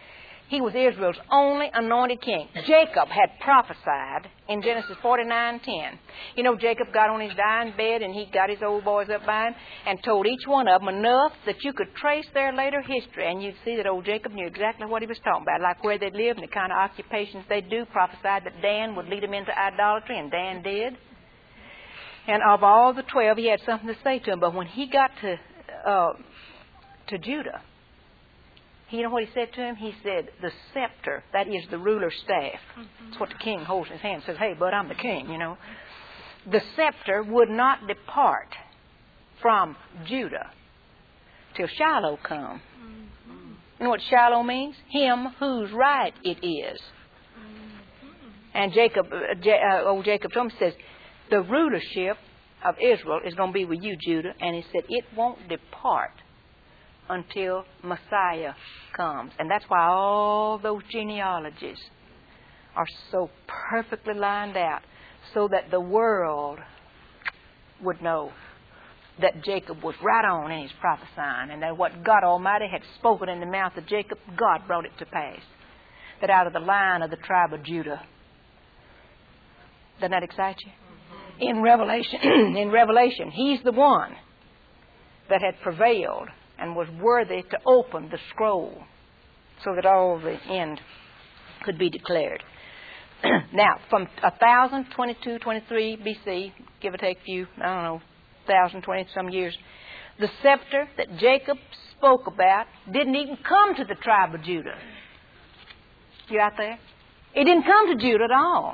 He was Israel's only anointed king. Jacob had prophesied in Genesis forty-nine ten. You know, Jacob got on his dying bed and he got his old boys up by him and told each one of them enough that you could trace their later history, and you'd see that old Jacob knew exactly what he was talking about, like where they'd live and the kind of occupations they'd do. Prophesied that Dan would lead them into idolatry, and Dan did. And of all the twelve, he had something to say to them. But when he got to uh, to Judah, you know what he said to him? He said, the scepter, that is the ruler's staff. That's what the king holds in his hand. Says, hey, bud, I'm the king, you know. The scepter would not depart from Judah till Shiloh come. You know what Shiloh means? Him whose right it is. And Jacob, uh, J- uh, old Jacob told him, says, the rulership of Israel is going to be with you, Judah. And he said, it won't depart until Messiah comes. And that's why all those genealogies are so perfectly lined out, so that the world would know that Jacob was right on in his prophesying, and that what God Almighty had spoken in the mouth of Jacob, God brought it to pass. That out of the line of the tribe of Judah. Doesn't that excite you? In Revelation, in Revelation, he's the one that had prevailed and was worthy to open the scroll so that all the end could be declared. Now, from one thousand twenty-two, twenty-three B C, give or take a few, I don't know, one thousand twenty some years, the scepter that Jacob spoke about didn't even come to the tribe of Judah. You out there? It didn't come to Judah at all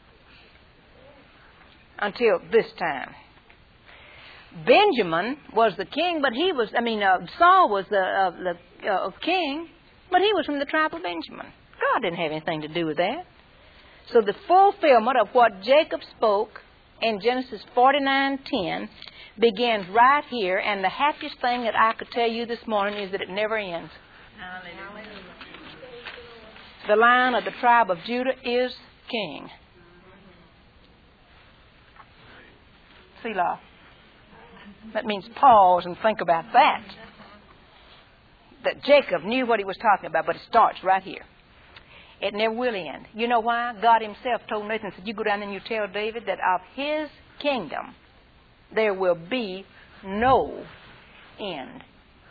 until this time. Benjamin was the king, but he was, I mean, uh, Saul was the, uh, the uh, king, but he was from the tribe of Benjamin. God didn't have anything to do with that. So the fulfillment of what Jacob spoke in Genesis forty-nine ten begins right here, and the happiest thing that I could tell you this morning is that it never ends. Hallelujah. The line of the tribe of Judah is king. Selah. That means pause and think about that. That Jacob knew what he was talking about, but it starts right here. It never will end. You know why? God himself told Nathan, said, you go down and you tell David that of his kingdom there will be no end.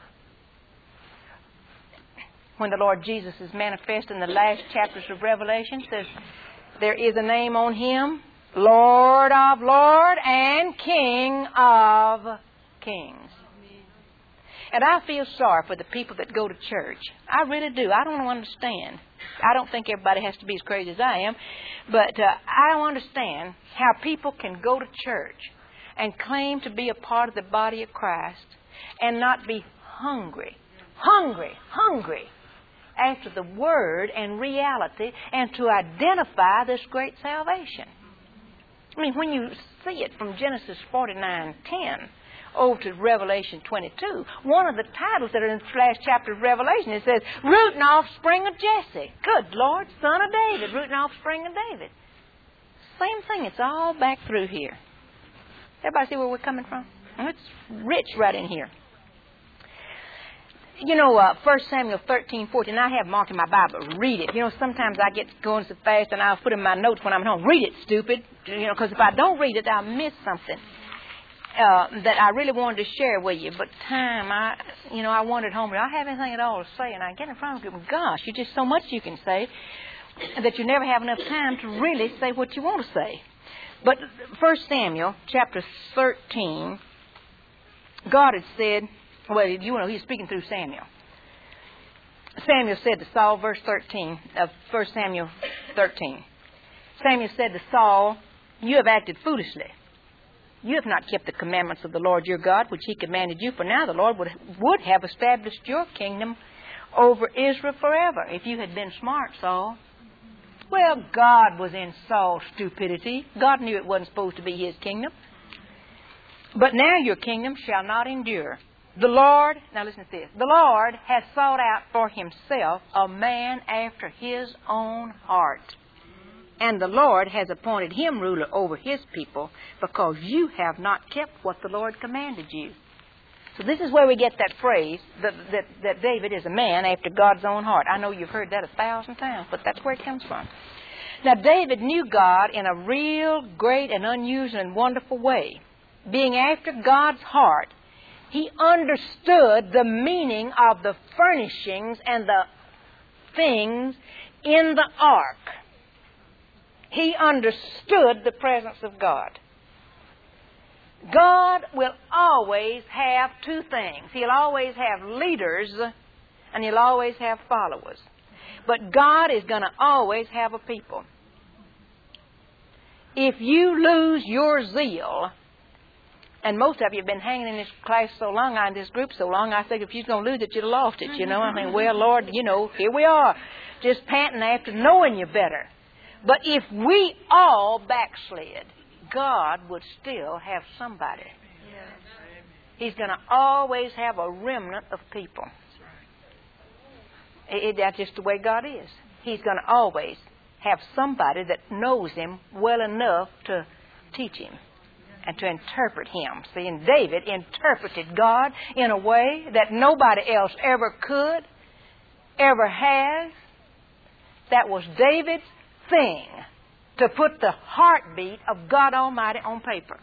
When the Lord Jesus is manifest in the last chapters of Revelation, says there is a name on him, Lord of Lords and King of Kings. And I feel sorry for the people that go to church. I really do. I don't understand. I don't think everybody has to be as crazy as I am. But uh, I don't understand how people can go to church and claim to be a part of the body of Christ and not be hungry, hungry, hungry after the Word and reality and to identify this great salvation. I mean, when you see it from Genesis forty-nine ten over to Revelation twenty-two, one of the titles that are in the last chapter of Revelation, it says, root and offspring of Jesse. Good Lord, son of David, root and offspring of David. Same thing, it's all back through here. Everybody see where we're coming from? It's rich right in here. You know, uh, First Samuel thirteen fourteen, I have marked in my Bible, read it. You know, sometimes I get going so fast and I'll put in my notes when I'm home, read it, stupid. You know, because if I don't read it, I'll miss something uh, that I really wanted to share with you. But time, I, you know, I wanted home. I have anything at all to say, and I get in front of you, gosh, there's just so much you can say that you never have enough time to really say what you want to say. But First Samuel chapter thirteen, God had said, well, you know, he's speaking through Samuel. Samuel said to Saul, verse thirteen of First Samuel thirteen. Samuel said to Saul, you have acted foolishly. You have not kept the commandments of the Lord your God, which he commanded you. For now the Lord would, would have established your kingdom over Israel forever. If you had been smart, Saul. Well, God was in Saul's stupidity. God knew it wasn't supposed to be his kingdom. But now your kingdom shall not endure. The Lord, now listen to this, the Lord has sought out for himself a man after his own heart. And the Lord has appointed him ruler over his people because you have not kept what the Lord commanded you. So this is where we get that phrase that, that, that David is a man after God's own heart. I know you've heard that a thousand times, but that's where it comes from. Now, David knew God in a real great and unusual and wonderful way. Being after God's heart, he understood the meaning of the furnishings and the things in the ark. He understood the presence of God. God will always have two things. He'll always have leaders and He'll always have followers. But God is going to always have a people. If you lose your zeal, and most of you have been hanging in this class so long, in this group so long, I think if you're going to lose it, you'd have lost it, you know. I mean, well, Lord, you know, here we are, just panting after knowing you better. But if we all backslid, God would still have somebody. He's going to always have a remnant of people. It, it, that's just the way God is. He's going to always have somebody that knows Him well enough to teach Him and to interpret Him. See, and David interpreted God in a way that nobody else ever could, ever has. That was David's thing, to put the heartbeat of God Almighty on paper.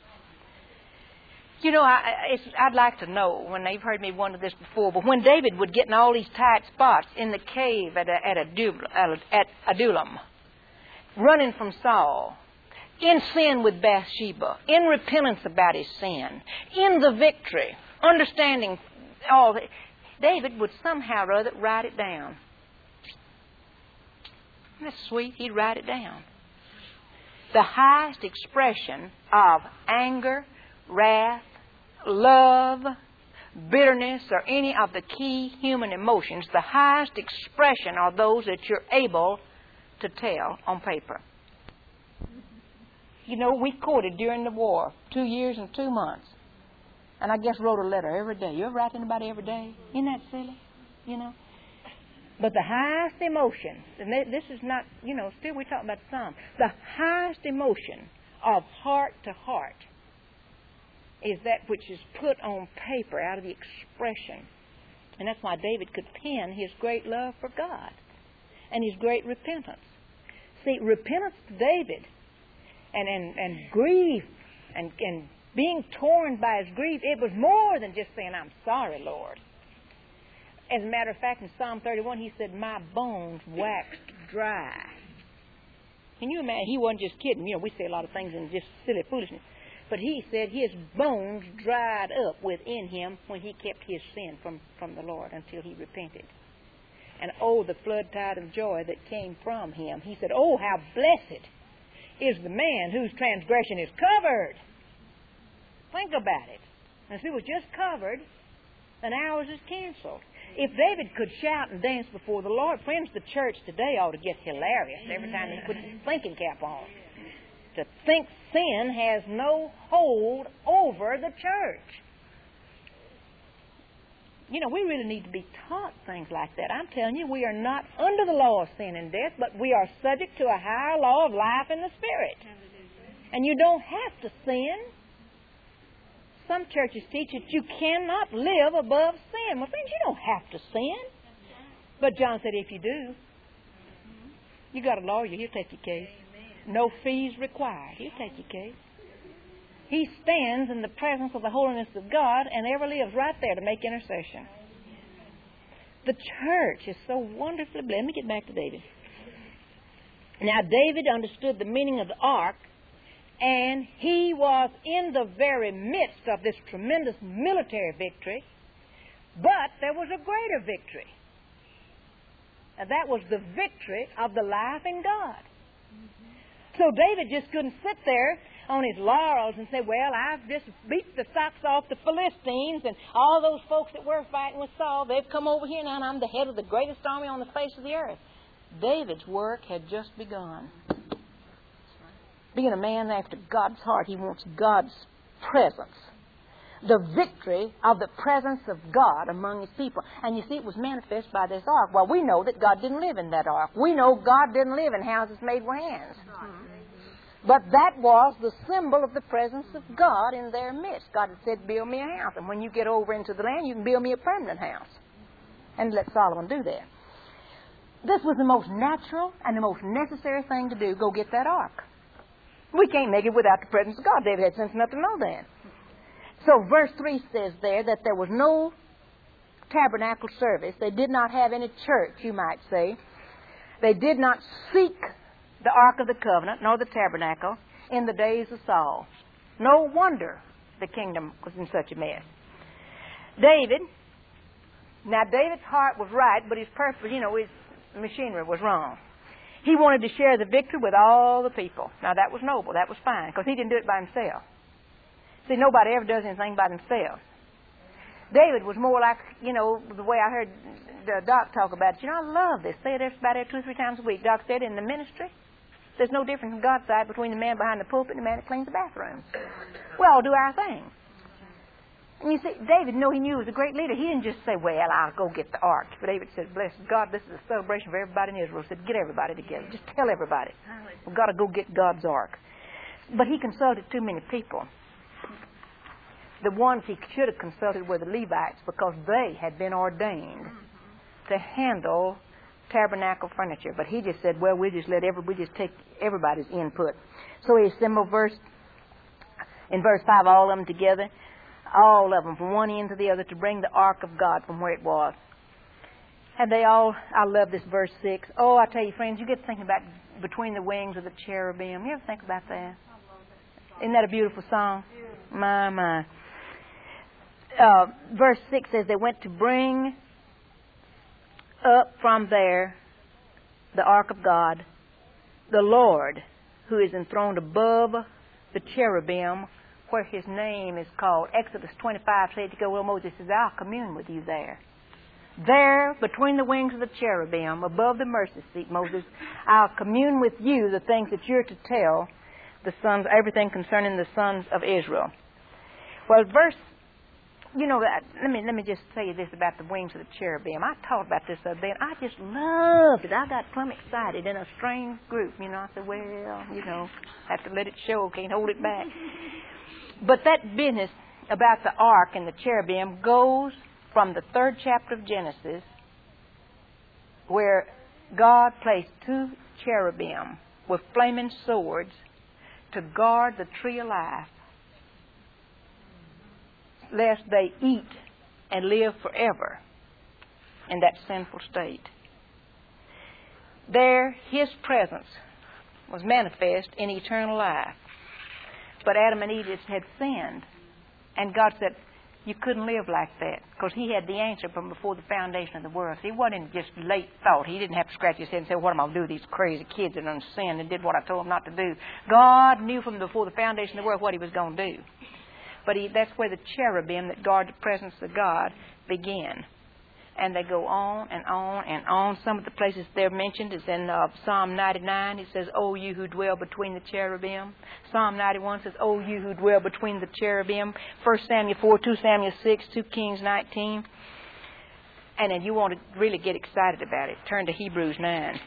You know, I, it's, I'd like to know, when they've heard me wonder this before, but when David would get in all these tight spots in the cave at, at, at Adullam, running from Saul, in sin with Bathsheba, in repentance about his sin, in the victory, understanding all that, David would somehow or other write it down. That's sweet. He'd write it down. The highest expression of anger, wrath, love, bitterness, or any of the key human emotions, the highest expression are those that you're able to tell on paper. You know, we courted during the war, two years and two months. And I guess wrote a letter every day. You ever write to anybody every day? Isn't that silly? You know? But the highest emotion, and this is not, you know, still we're talking about some, the highest emotion of heart to heart is that which is put on paper out of the expression. And that's why David could pen his great love for God and his great repentance. See, repentance to David and, and, and grief and, and being torn by his grief, it was more than just saying, I'm sorry, Lord. As a matter of fact, in Psalm thirty-one, he said, my bones waxed dry. Can you imagine? He wasn't just kidding. You know, we say a lot of things in just silly foolishness. But he said his bones dried up within him when he kept his sin from, from the Lord until he repented. And oh, the flood tide of joy that came from him. He said, oh, how blessed is the man whose transgression is covered. Think about it. And if it was just covered, then ours is canceled. If David could shout and dance before the Lord, friends, the church today ought to get hilarious every time he puts his thinking cap on. To think sin has no hold over the church. You know, we really need to be taught things like that. I'm telling you, we are not under the law of sin and death, but we are subject to a higher law of life in the Spirit. And you don't have to sin. Some churches teach that you cannot live above sin. Well, friends, you don't have to sin. But John said, if you do, you got a lawyer, he'll take your case. No fees required. He'll take your case. He stands in the presence of the holiness of God and ever lives right there to make intercession. The church is so wonderfully blessed. Let me get back to David. Now, David understood the meaning of the ark, and he was in the very midst of this tremendous military victory, but there was a greater victory. And that was the victory of the life in God. So David just couldn't sit there on his laurels and say, well, I've just beat the socks off the Philistines and all those folks that were fighting with Saul, they've come over here now and I'm the head of the greatest army on the face of the earth. David's work had just begun. Being a man after God's heart, he wants God's presence. The victory of the presence of God among His people. And you see, it was manifest by this ark. Well, we know that God didn't live in that ark. We know God didn't live in houses made with hands. But that was the symbol of the presence of God in their midst. God had said, build me a house. And when you get over into the land, you can build me a permanent house. And let Solomon do that. This was the most natural and the most necessary thing to do, go get that ark. We can't make it without the presence of God. David had sense enough to know that. So verse three says there that there was no tabernacle service. They did not have any church, you might say. They did not seek the Ark of the Covenant, nor the tabernacle, in the days of Saul. No wonder the kingdom was in such a mess. David, now David's heart was right, but his purpose, you know, his machinery was wrong. He wanted to share the victory with all the people. Now that was noble, that was fine, because he didn't do it by himself. See, nobody ever does anything by themselves. David was more like, you know, the way I heard the Doc talk about it. You know, I love this. Say it about it two or three times a week. Doc said in the ministry, there's no difference in God's side between the man behind the pulpit and the man that cleans the bathroom. We all do our thing. And you see, David, no, he knew he was a great leader. He didn't just say, well, I'll go get the ark. But David said, bless God, this is a celebration for everybody in Israel. He said, get everybody together. Just tell everybody. We've got to go get God's ark. But he consulted too many people. The ones he should have consulted were the Levites, because they had been ordained to handle tabernacle furniture. But he just said, well, we just let every, we just take everybody's input. So he assembled verse, in verse five, all of them together, all of them from one end to the other, to bring the ark of God from where it was. And they all, I love this verse six. Oh, I tell you, friends, you get to thinking about between the wings of the cherubim. You ever think about that? Isn't that a beautiful song? My, my. Uh, verse six says, they went to bring up from there the ark of God, the Lord, who is enthroned above the cherubim, where his name is called. Exodus twenty-five said to go, well, Moses says, I'll commune with you there. There, between the wings of the cherubim, above the mercy seat, Moses, I'll commune with you the things that you're to tell the sons, everything concerning the sons of Israel. Well, verse, you know, let me let me just tell you this about the wings of the cherubim. I talked about this the other day, and I just loved it. I got plumb excited in a strange group. You know, I said, well, you know, have to let it show, can't hold it back. But that business about the ark and the cherubim goes from the third chapter of Genesis, where God placed two cherubim with flaming swords to guard the tree of life, lest they eat and live forever in that sinful state. There, his presence was manifest in eternal life. But Adam and Eve had sinned. And God said, you couldn't live like that, because he had the answer from before the foundation of the world. He wasn't just late thought. He didn't have to scratch his head and say, what am I going to do with these crazy kids that done sinned and did what I told them not to do. God knew from before the foundation of the world what he was going to do. But he, that's where the cherubim that guard the presence of God began. And they go on and on and on. Some of the places they're mentioned is in uh, Psalm ninety-nine. It says, O you who dwell between the cherubim. Psalm ninety-one says, O you who dwell between the cherubim. First Samuel four, Second Samuel six, Second Kings nineteen. And if you want to really get excited about it, turn to Hebrews nine.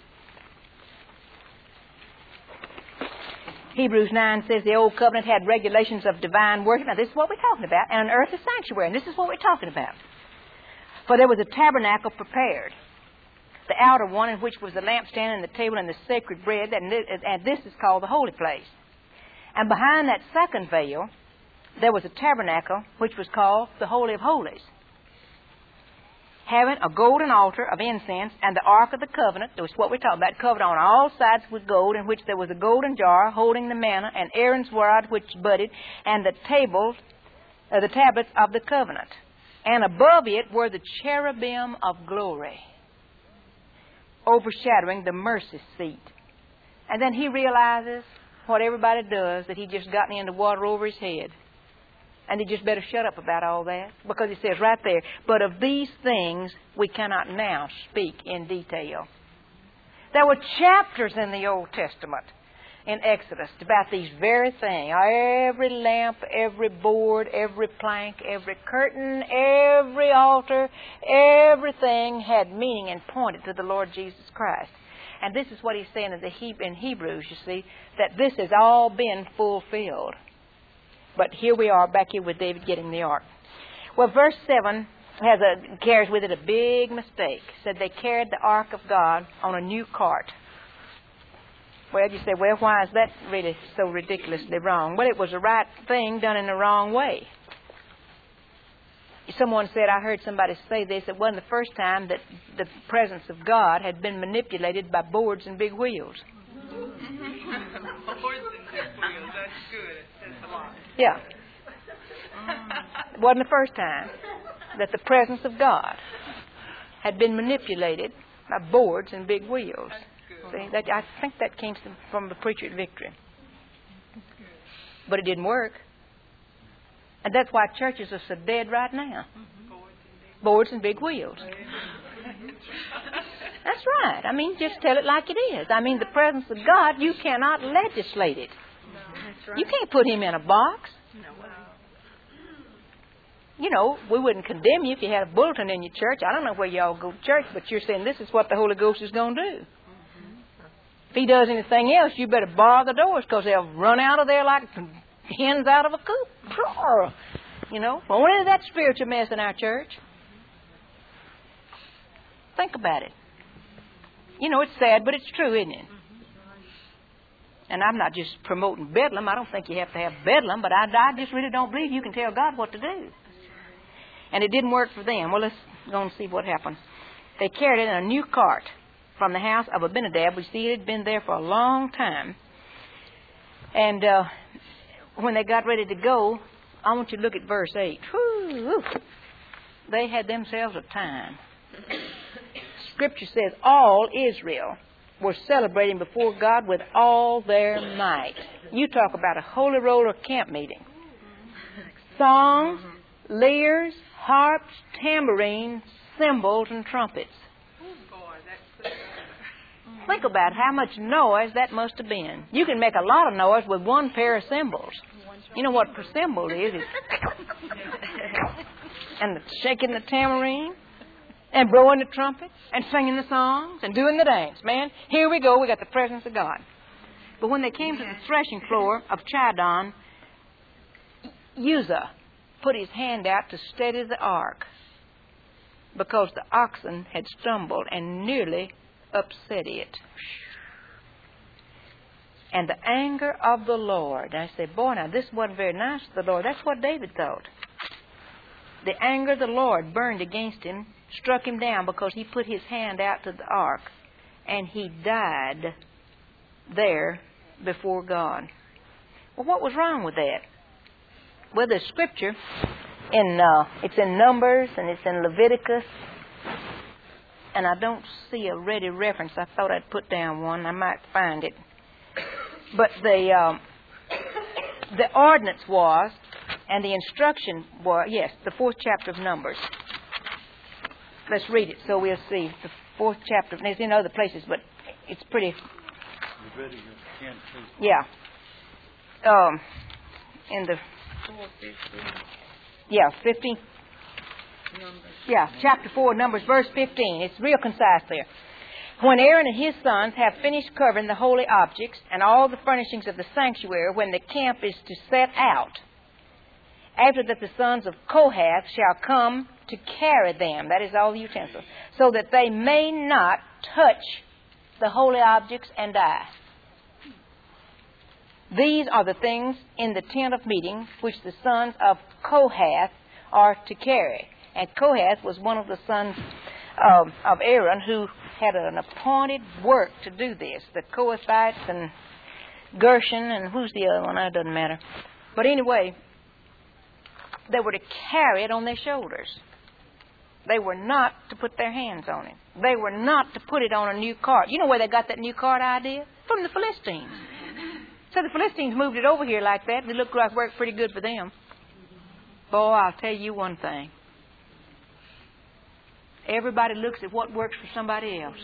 Hebrews nine says the old covenant had regulations of divine worship. Now this is what we're talking about. And an earthly sanctuary. And this is what we're talking about. For there was a tabernacle prepared, the outer one, in which was the lampstand and the table and the sacred bread, and this, and this is called the holy place. And behind that second veil, there was a tabernacle, which was called the Holy of Holies, having a golden altar of incense and the Ark of the Covenant. That was what we're talking about, covered on all sides with gold, in which there was a golden jar holding the manna, and Aaron's rod which budded, and the tables, uh, the tablets of the covenant. And above it were the cherubim of glory, overshadowing the mercy seat. And then he realizes what everybody does, that he just gotten in the water over his head. And he just better shut up about all that, because he says right there, but of these things we cannot now speak in detail. There were chapters in the Old Testament, in Exodus, about these very things. Every lamp, every board, every plank, every curtain, every altar, everything had meaning and pointed to the Lord Jesus Christ. And this is what he's saying in, the he- in Hebrews, you see, that this has all been fulfilled. But here we are back here with David getting the ark. Well, verse seven has a, carries with it a big mistake. It said they carried the ark of God on a new cart. Well, you say, well, why is that really so ridiculously wrong? Well, it was the right thing done in the wrong way. Someone said, I heard somebody say this, it wasn't the first time that the presence of God had been manipulated by boards and big wheels. Boards and big wheels, that's good. It says a lot. Yeah. It wasn't the first time that the presence of God had been manipulated by boards and big wheels. See, that, I think that came from the preacher at Victory. But it didn't work. And that's why churches are so dead right now. Boards and big wheels. That's right. I mean, just tell it like it is. I mean, the presence of God, you cannot legislate it. You can't put Him in a box. You know, we wouldn't condemn you if you had a bulletin in your church. I don't know where y'all go to church, but you're saying this is what the Holy Ghost is going to do. If He does anything else, you better bar the doors because they'll run out of there like hens out of a coop. You know, won't any of that spiritual mess in our church? Think about it. You know, it's sad, but it's true, isn't it? And I'm not just promoting bedlam. I don't think you have to have bedlam, but I, I just really don't believe you can tell God what to do. And it didn't work for them. Well, let's go and see what happened. They carried it in a new cart from the house of Abinadab. We see it had been there for a long time. And uh, when they got ready to go, I want you to look at verse eight. Whew, they had themselves a time. Scripture says all Israel were celebrating before God with all their might. You talk about a holy roller camp meeting. Songs, lyres, harps, tambourines, cymbals, and trumpets. Think about how much noise that must have been. You can make a lot of noise with one pair of cymbals. You know what a cymbal is? It's and the shaking the tambourine, and blowing the trumpet, and singing the songs, and doing the dance. Man, here we go. We got the presence of God. But when they came to the threshing floor of Chidon, Uzzah put his hand out to steady the ark because the oxen had stumbled and nearly upset it. And the anger of the Lord. I said, boy, now this wasn't very nice to the Lord. That's what David thought. The anger of the Lord burned against him, struck him down because he put his hand out to the ark, and he died there before God. Well, what was wrong with that? Well, the scripture, in uh, it's in Numbers and it's in Leviticus, and I don't see a ready reference. I thought I'd put down one. I might find it. But the um, the ordinance was, and the instruction was, yes, the fourth chapter of Numbers. Let's read it so we'll see. The fourth chapter. It's in other places, but it's pretty. Yeah. Um, in the. Yeah, fifteen. Yeah, chapter four, Numbers, verse fifteen. It's real concise there. When Aaron and his sons have finished covering the holy objects and all the furnishings of the sanctuary, when the camp is to set out, after that the sons of Kohath shall come to carry them, that is all the utensils, so that they may not touch the holy objects and die. These are the things in the tent of meeting which the sons of Kohath are to carry. And Kohath was one of the sons of, of Aaron who had an appointed work to do this. The Kohathites and Gershon and who's the other one? It doesn't matter. But anyway, they were to carry it on their shoulders. They were not to put their hands on it. They were not to put it on a new cart. You know where they got that new cart idea? From the Philistines. So the Philistines moved it over here like that. It looked like it worked pretty good for them. Boy, I'll tell you one thing. Everybody looks at what works for somebody else.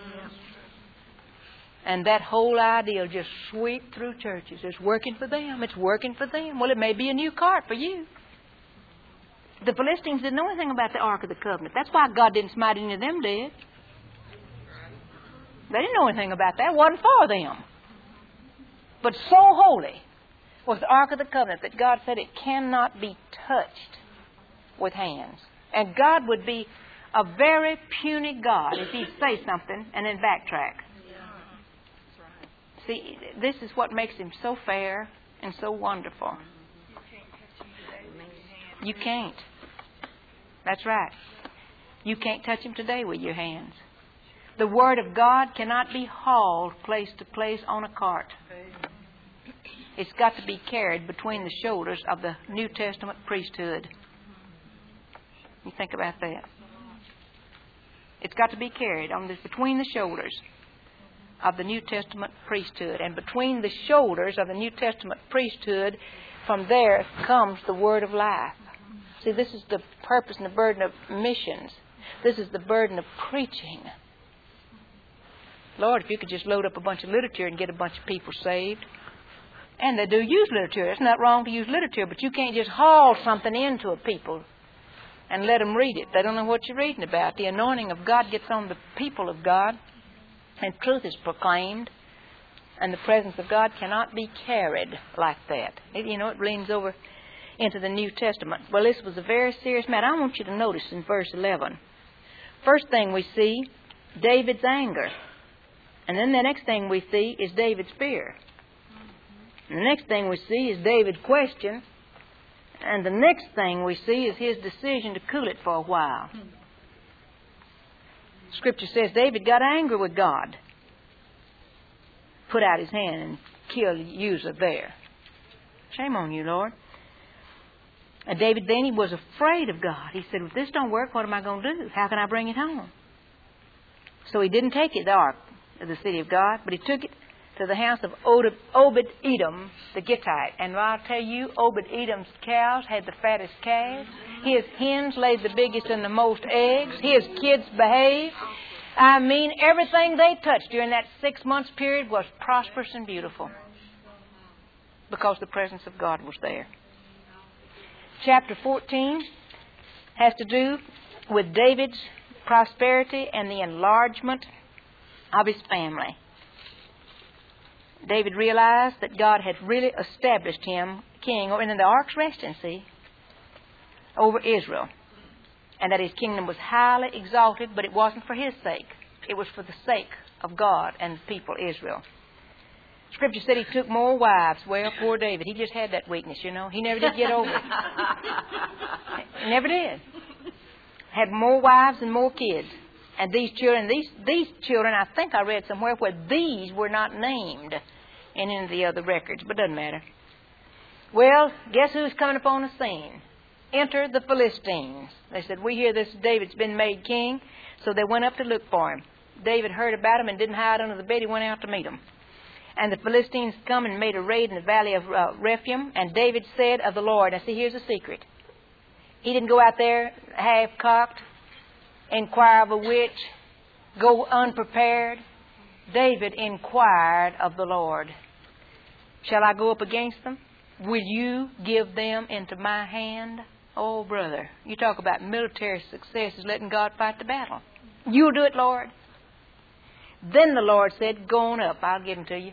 And that whole idea will just sweep through churches. It's working for them. It's working for them. Well, it may be a new cart for you. The Philistines didn't know anything about the Ark of the Covenant. That's why God didn't smite any of them dead. They didn't know anything about that. It wasn't for them. But so holy was the Ark of the Covenant that God said it cannot be touched with hands. And God would be a very puny God if He'd say something and then backtrack. See, this is what makes Him so fair and so wonderful. You can't. That's right. You can't touch Him today with your hands. The Word of God cannot be hauled place to place on a cart. It's got to be carried between the shoulders of the New Testament priesthood. You think about that. It's got to be carried on this between the shoulders of the New Testament priesthood. And between the shoulders of the New Testament priesthood, from there comes the Word of life. See, this is the purpose and the burden of missions. This is the burden of preaching. Lord, if you could just load up a bunch of literature and get a bunch of people saved. And they do use literature. It's not wrong to use literature, but you can't just haul something into a people and let them read it. They don't know what you're reading about. The anointing of God gets on the people of God, and truth is proclaimed, and the presence of God cannot be carried like that. It, you know, it leans over into the New Testament. Well, this was a very serious matter. I want you to notice in verse eleven. First thing we see, David's anger. And then the next thing we see is David's fear. And the next thing we see is David's question. And the next thing we see is his decision to cool it for a while. Scripture says David got angry with God. Put out his hand and killed Uzzah there. Shame on you, Lord. And David then, he was afraid of God. He said, if this don't work, what am I going to do? How can I bring it home? So he didn't take it, the ark of the city of God, but he took it to the house of Obed-Edom, the Gittite. And I'll tell you, Obed-Edom's cows had the fattest calves. His hens laid the biggest and the most eggs. His kids behaved. I mean, everything they touched during that six months period was prosperous and beautiful because the presence of God was there. Chapter fourteen has to do with David's prosperity and the enlargement of his family. David realized that God had really established him king, and in the ark's residency over Israel, and that his kingdom was highly exalted, but it wasn't for his sake. It was for the sake of God and the people Israel. Scripture said he took more wives. Well, poor David, he just had that weakness, you know. He never did get over it. He never did. Had more wives and more kids. And these children, these these children, I think I read somewhere where these were not named in any of the other records, but doesn't matter. Well, guess who's coming upon the scene? Enter the Philistines. They said, we hear this David's been made king, so they went up to look for him. David heard about him and didn't hide under the bed. He went out to meet him. And the Philistines come and made a raid in the valley of uh, Rephaim, and David said of the Lord, now see, here's a secret. He didn't go out there half-cocked, inquire of a witch, go unprepared. David inquired of the Lord, shall I go up against them? Will you give them into my hand? Oh, brother, you talk about military success is letting God fight the battle. You'll do it, Lord. Then the Lord said, go on up, I'll give them to you.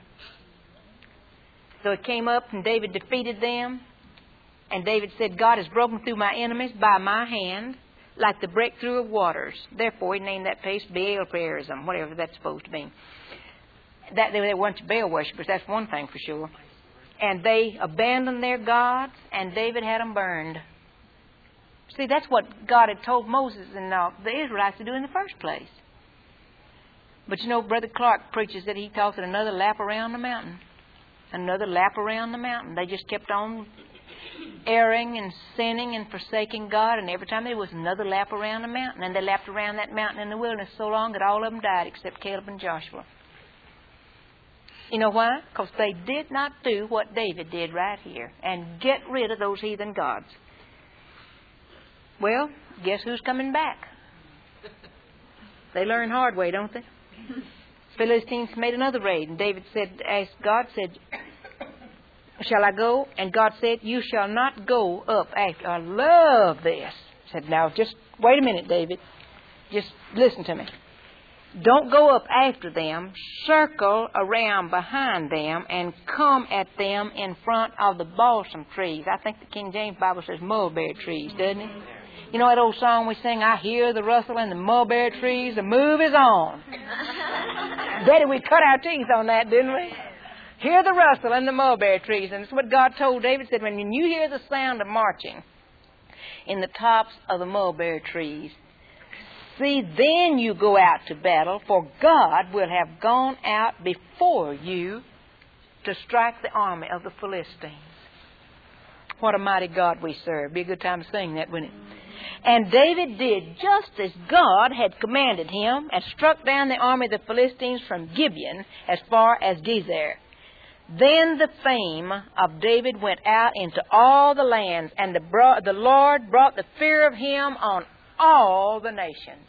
So it came up and David defeated them. And David said, God has broken through my enemies by my hand, like the breakthrough of waters. Therefore, he named that place Baal-perazim, whatever that's supposed to mean. That they were a bunch of Baal worshippers, that's one thing for sure. And they abandoned their gods, and David had them burned. See, that's what God had told Moses and uh, the Israelites to do in the first place. But you know, Brother Clark preaches that he calls it another lap around the mountain. Another lap around the mountain. They just kept on erring and sinning and forsaking God, and every time there was another lap around the mountain. And they lapped around that mountain in the wilderness so long that all of them died except Caleb and Joshua. You know why? Because they did not do what David did right here and get rid of those heathen gods. Well, guess who's coming back? They learn hard way, don't they? Philistines made another raid, and David said, asked God, said, shall I go? And God said, you shall not go up after. I love this. Said, now, just wait a minute, David. Just listen to me. Don't go up after them. Circle around behind them and come at them in front of the balsam trees. I think the King James Bible says mulberry trees, doesn't it? You know that old song we sing, I hear the rustle in the mulberry trees, the move is on. Betty, we cut our teeth on that, didn't we? Hear the rustle in the mulberry trees. And it's what God told David, said, when you hear the sound of marching in the tops of the mulberry trees, see, then you go out to battle, for God will have gone out before you to strike the army of the Philistines. What a mighty God we serve. Be a good time to sing that, wouldn't it? And David did just as God had commanded him, and struck down the army of the Philistines from Gibeon as far as Gezer. Then the fame of David went out into all the lands, and the, bro- the Lord brought the fear of him on all the nations.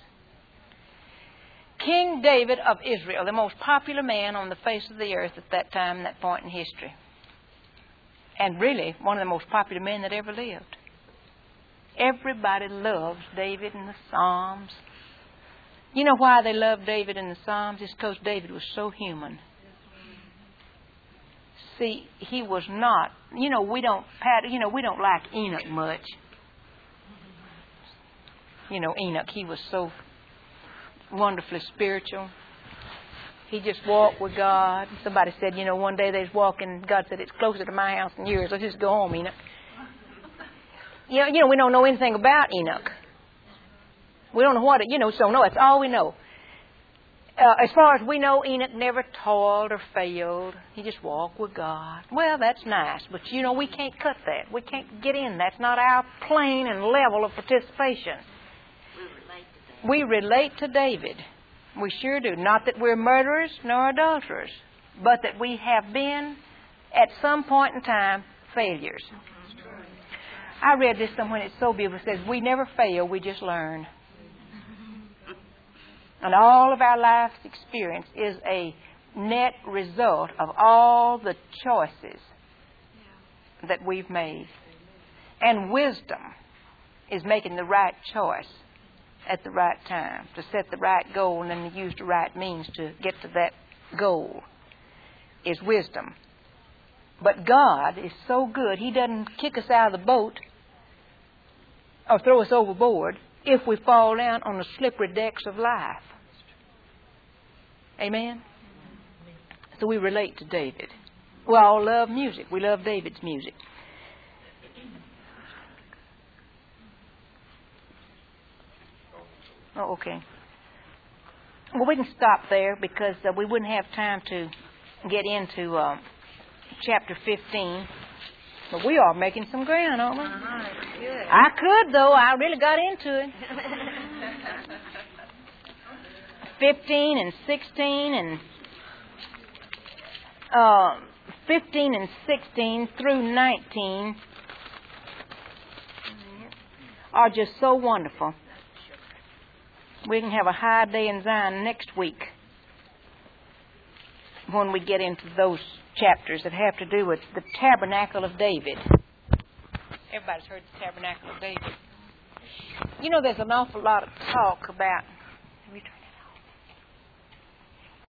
King David of Israel, the most popular man on the face of the earth at that time, that point in history. And really, one of the most popular men that ever lived. Everybody loves David in the Psalms. You know why they love David in the Psalms? It's because David was so human. See, he was not, you know, we don't, you know, we don't like Enoch much. You know, Enoch, he was so wonderfully spiritual. He just walked with God. Somebody said, you know, one day they was walking, God said, it's closer to my house than yours. Let's just go home, Enoch. You know, you know, we don't know anything about Enoch. We don't know what it, you know, so no, that's all we know. Uh, as far as we know, Enoch never toiled or failed. He just walked with God. Well, that's nice, but you know, we can't cut that. We can't get in. That's not our plane and level of participation. We relate to David. We sure do. Not that we're murderers nor adulterers, but that we have been, at some point in time, failures. I read this somewhere, and it's so beautiful. It says, we never fail, we just learn. And all of our life's experience is a net result of all the choices that we've made. And wisdom is making the right choice at the right time, to set the right goal and then to use the right means to get to that goal is wisdom. But God is so good, He doesn't kick us out of the boat or throw us overboard if we fall down on the slippery decks of life. Amen? So we relate to David. We all love music. We love David's music. Oh, okay. Well, we can stop there because uh, we wouldn't have time to get into uh, chapter fifteen. But we are making some ground, aren't we? Uh-huh, good. I could, though. I really got into it. fifteen and sixteen and uh, fifteen and sixteen through nineteen are just so wonderful. We can have a high day in Zion next week when we get into those chapters that have to do with the Tabernacle of David. Everybody's heard the Tabernacle of David. You know, there's an awful lot of talk about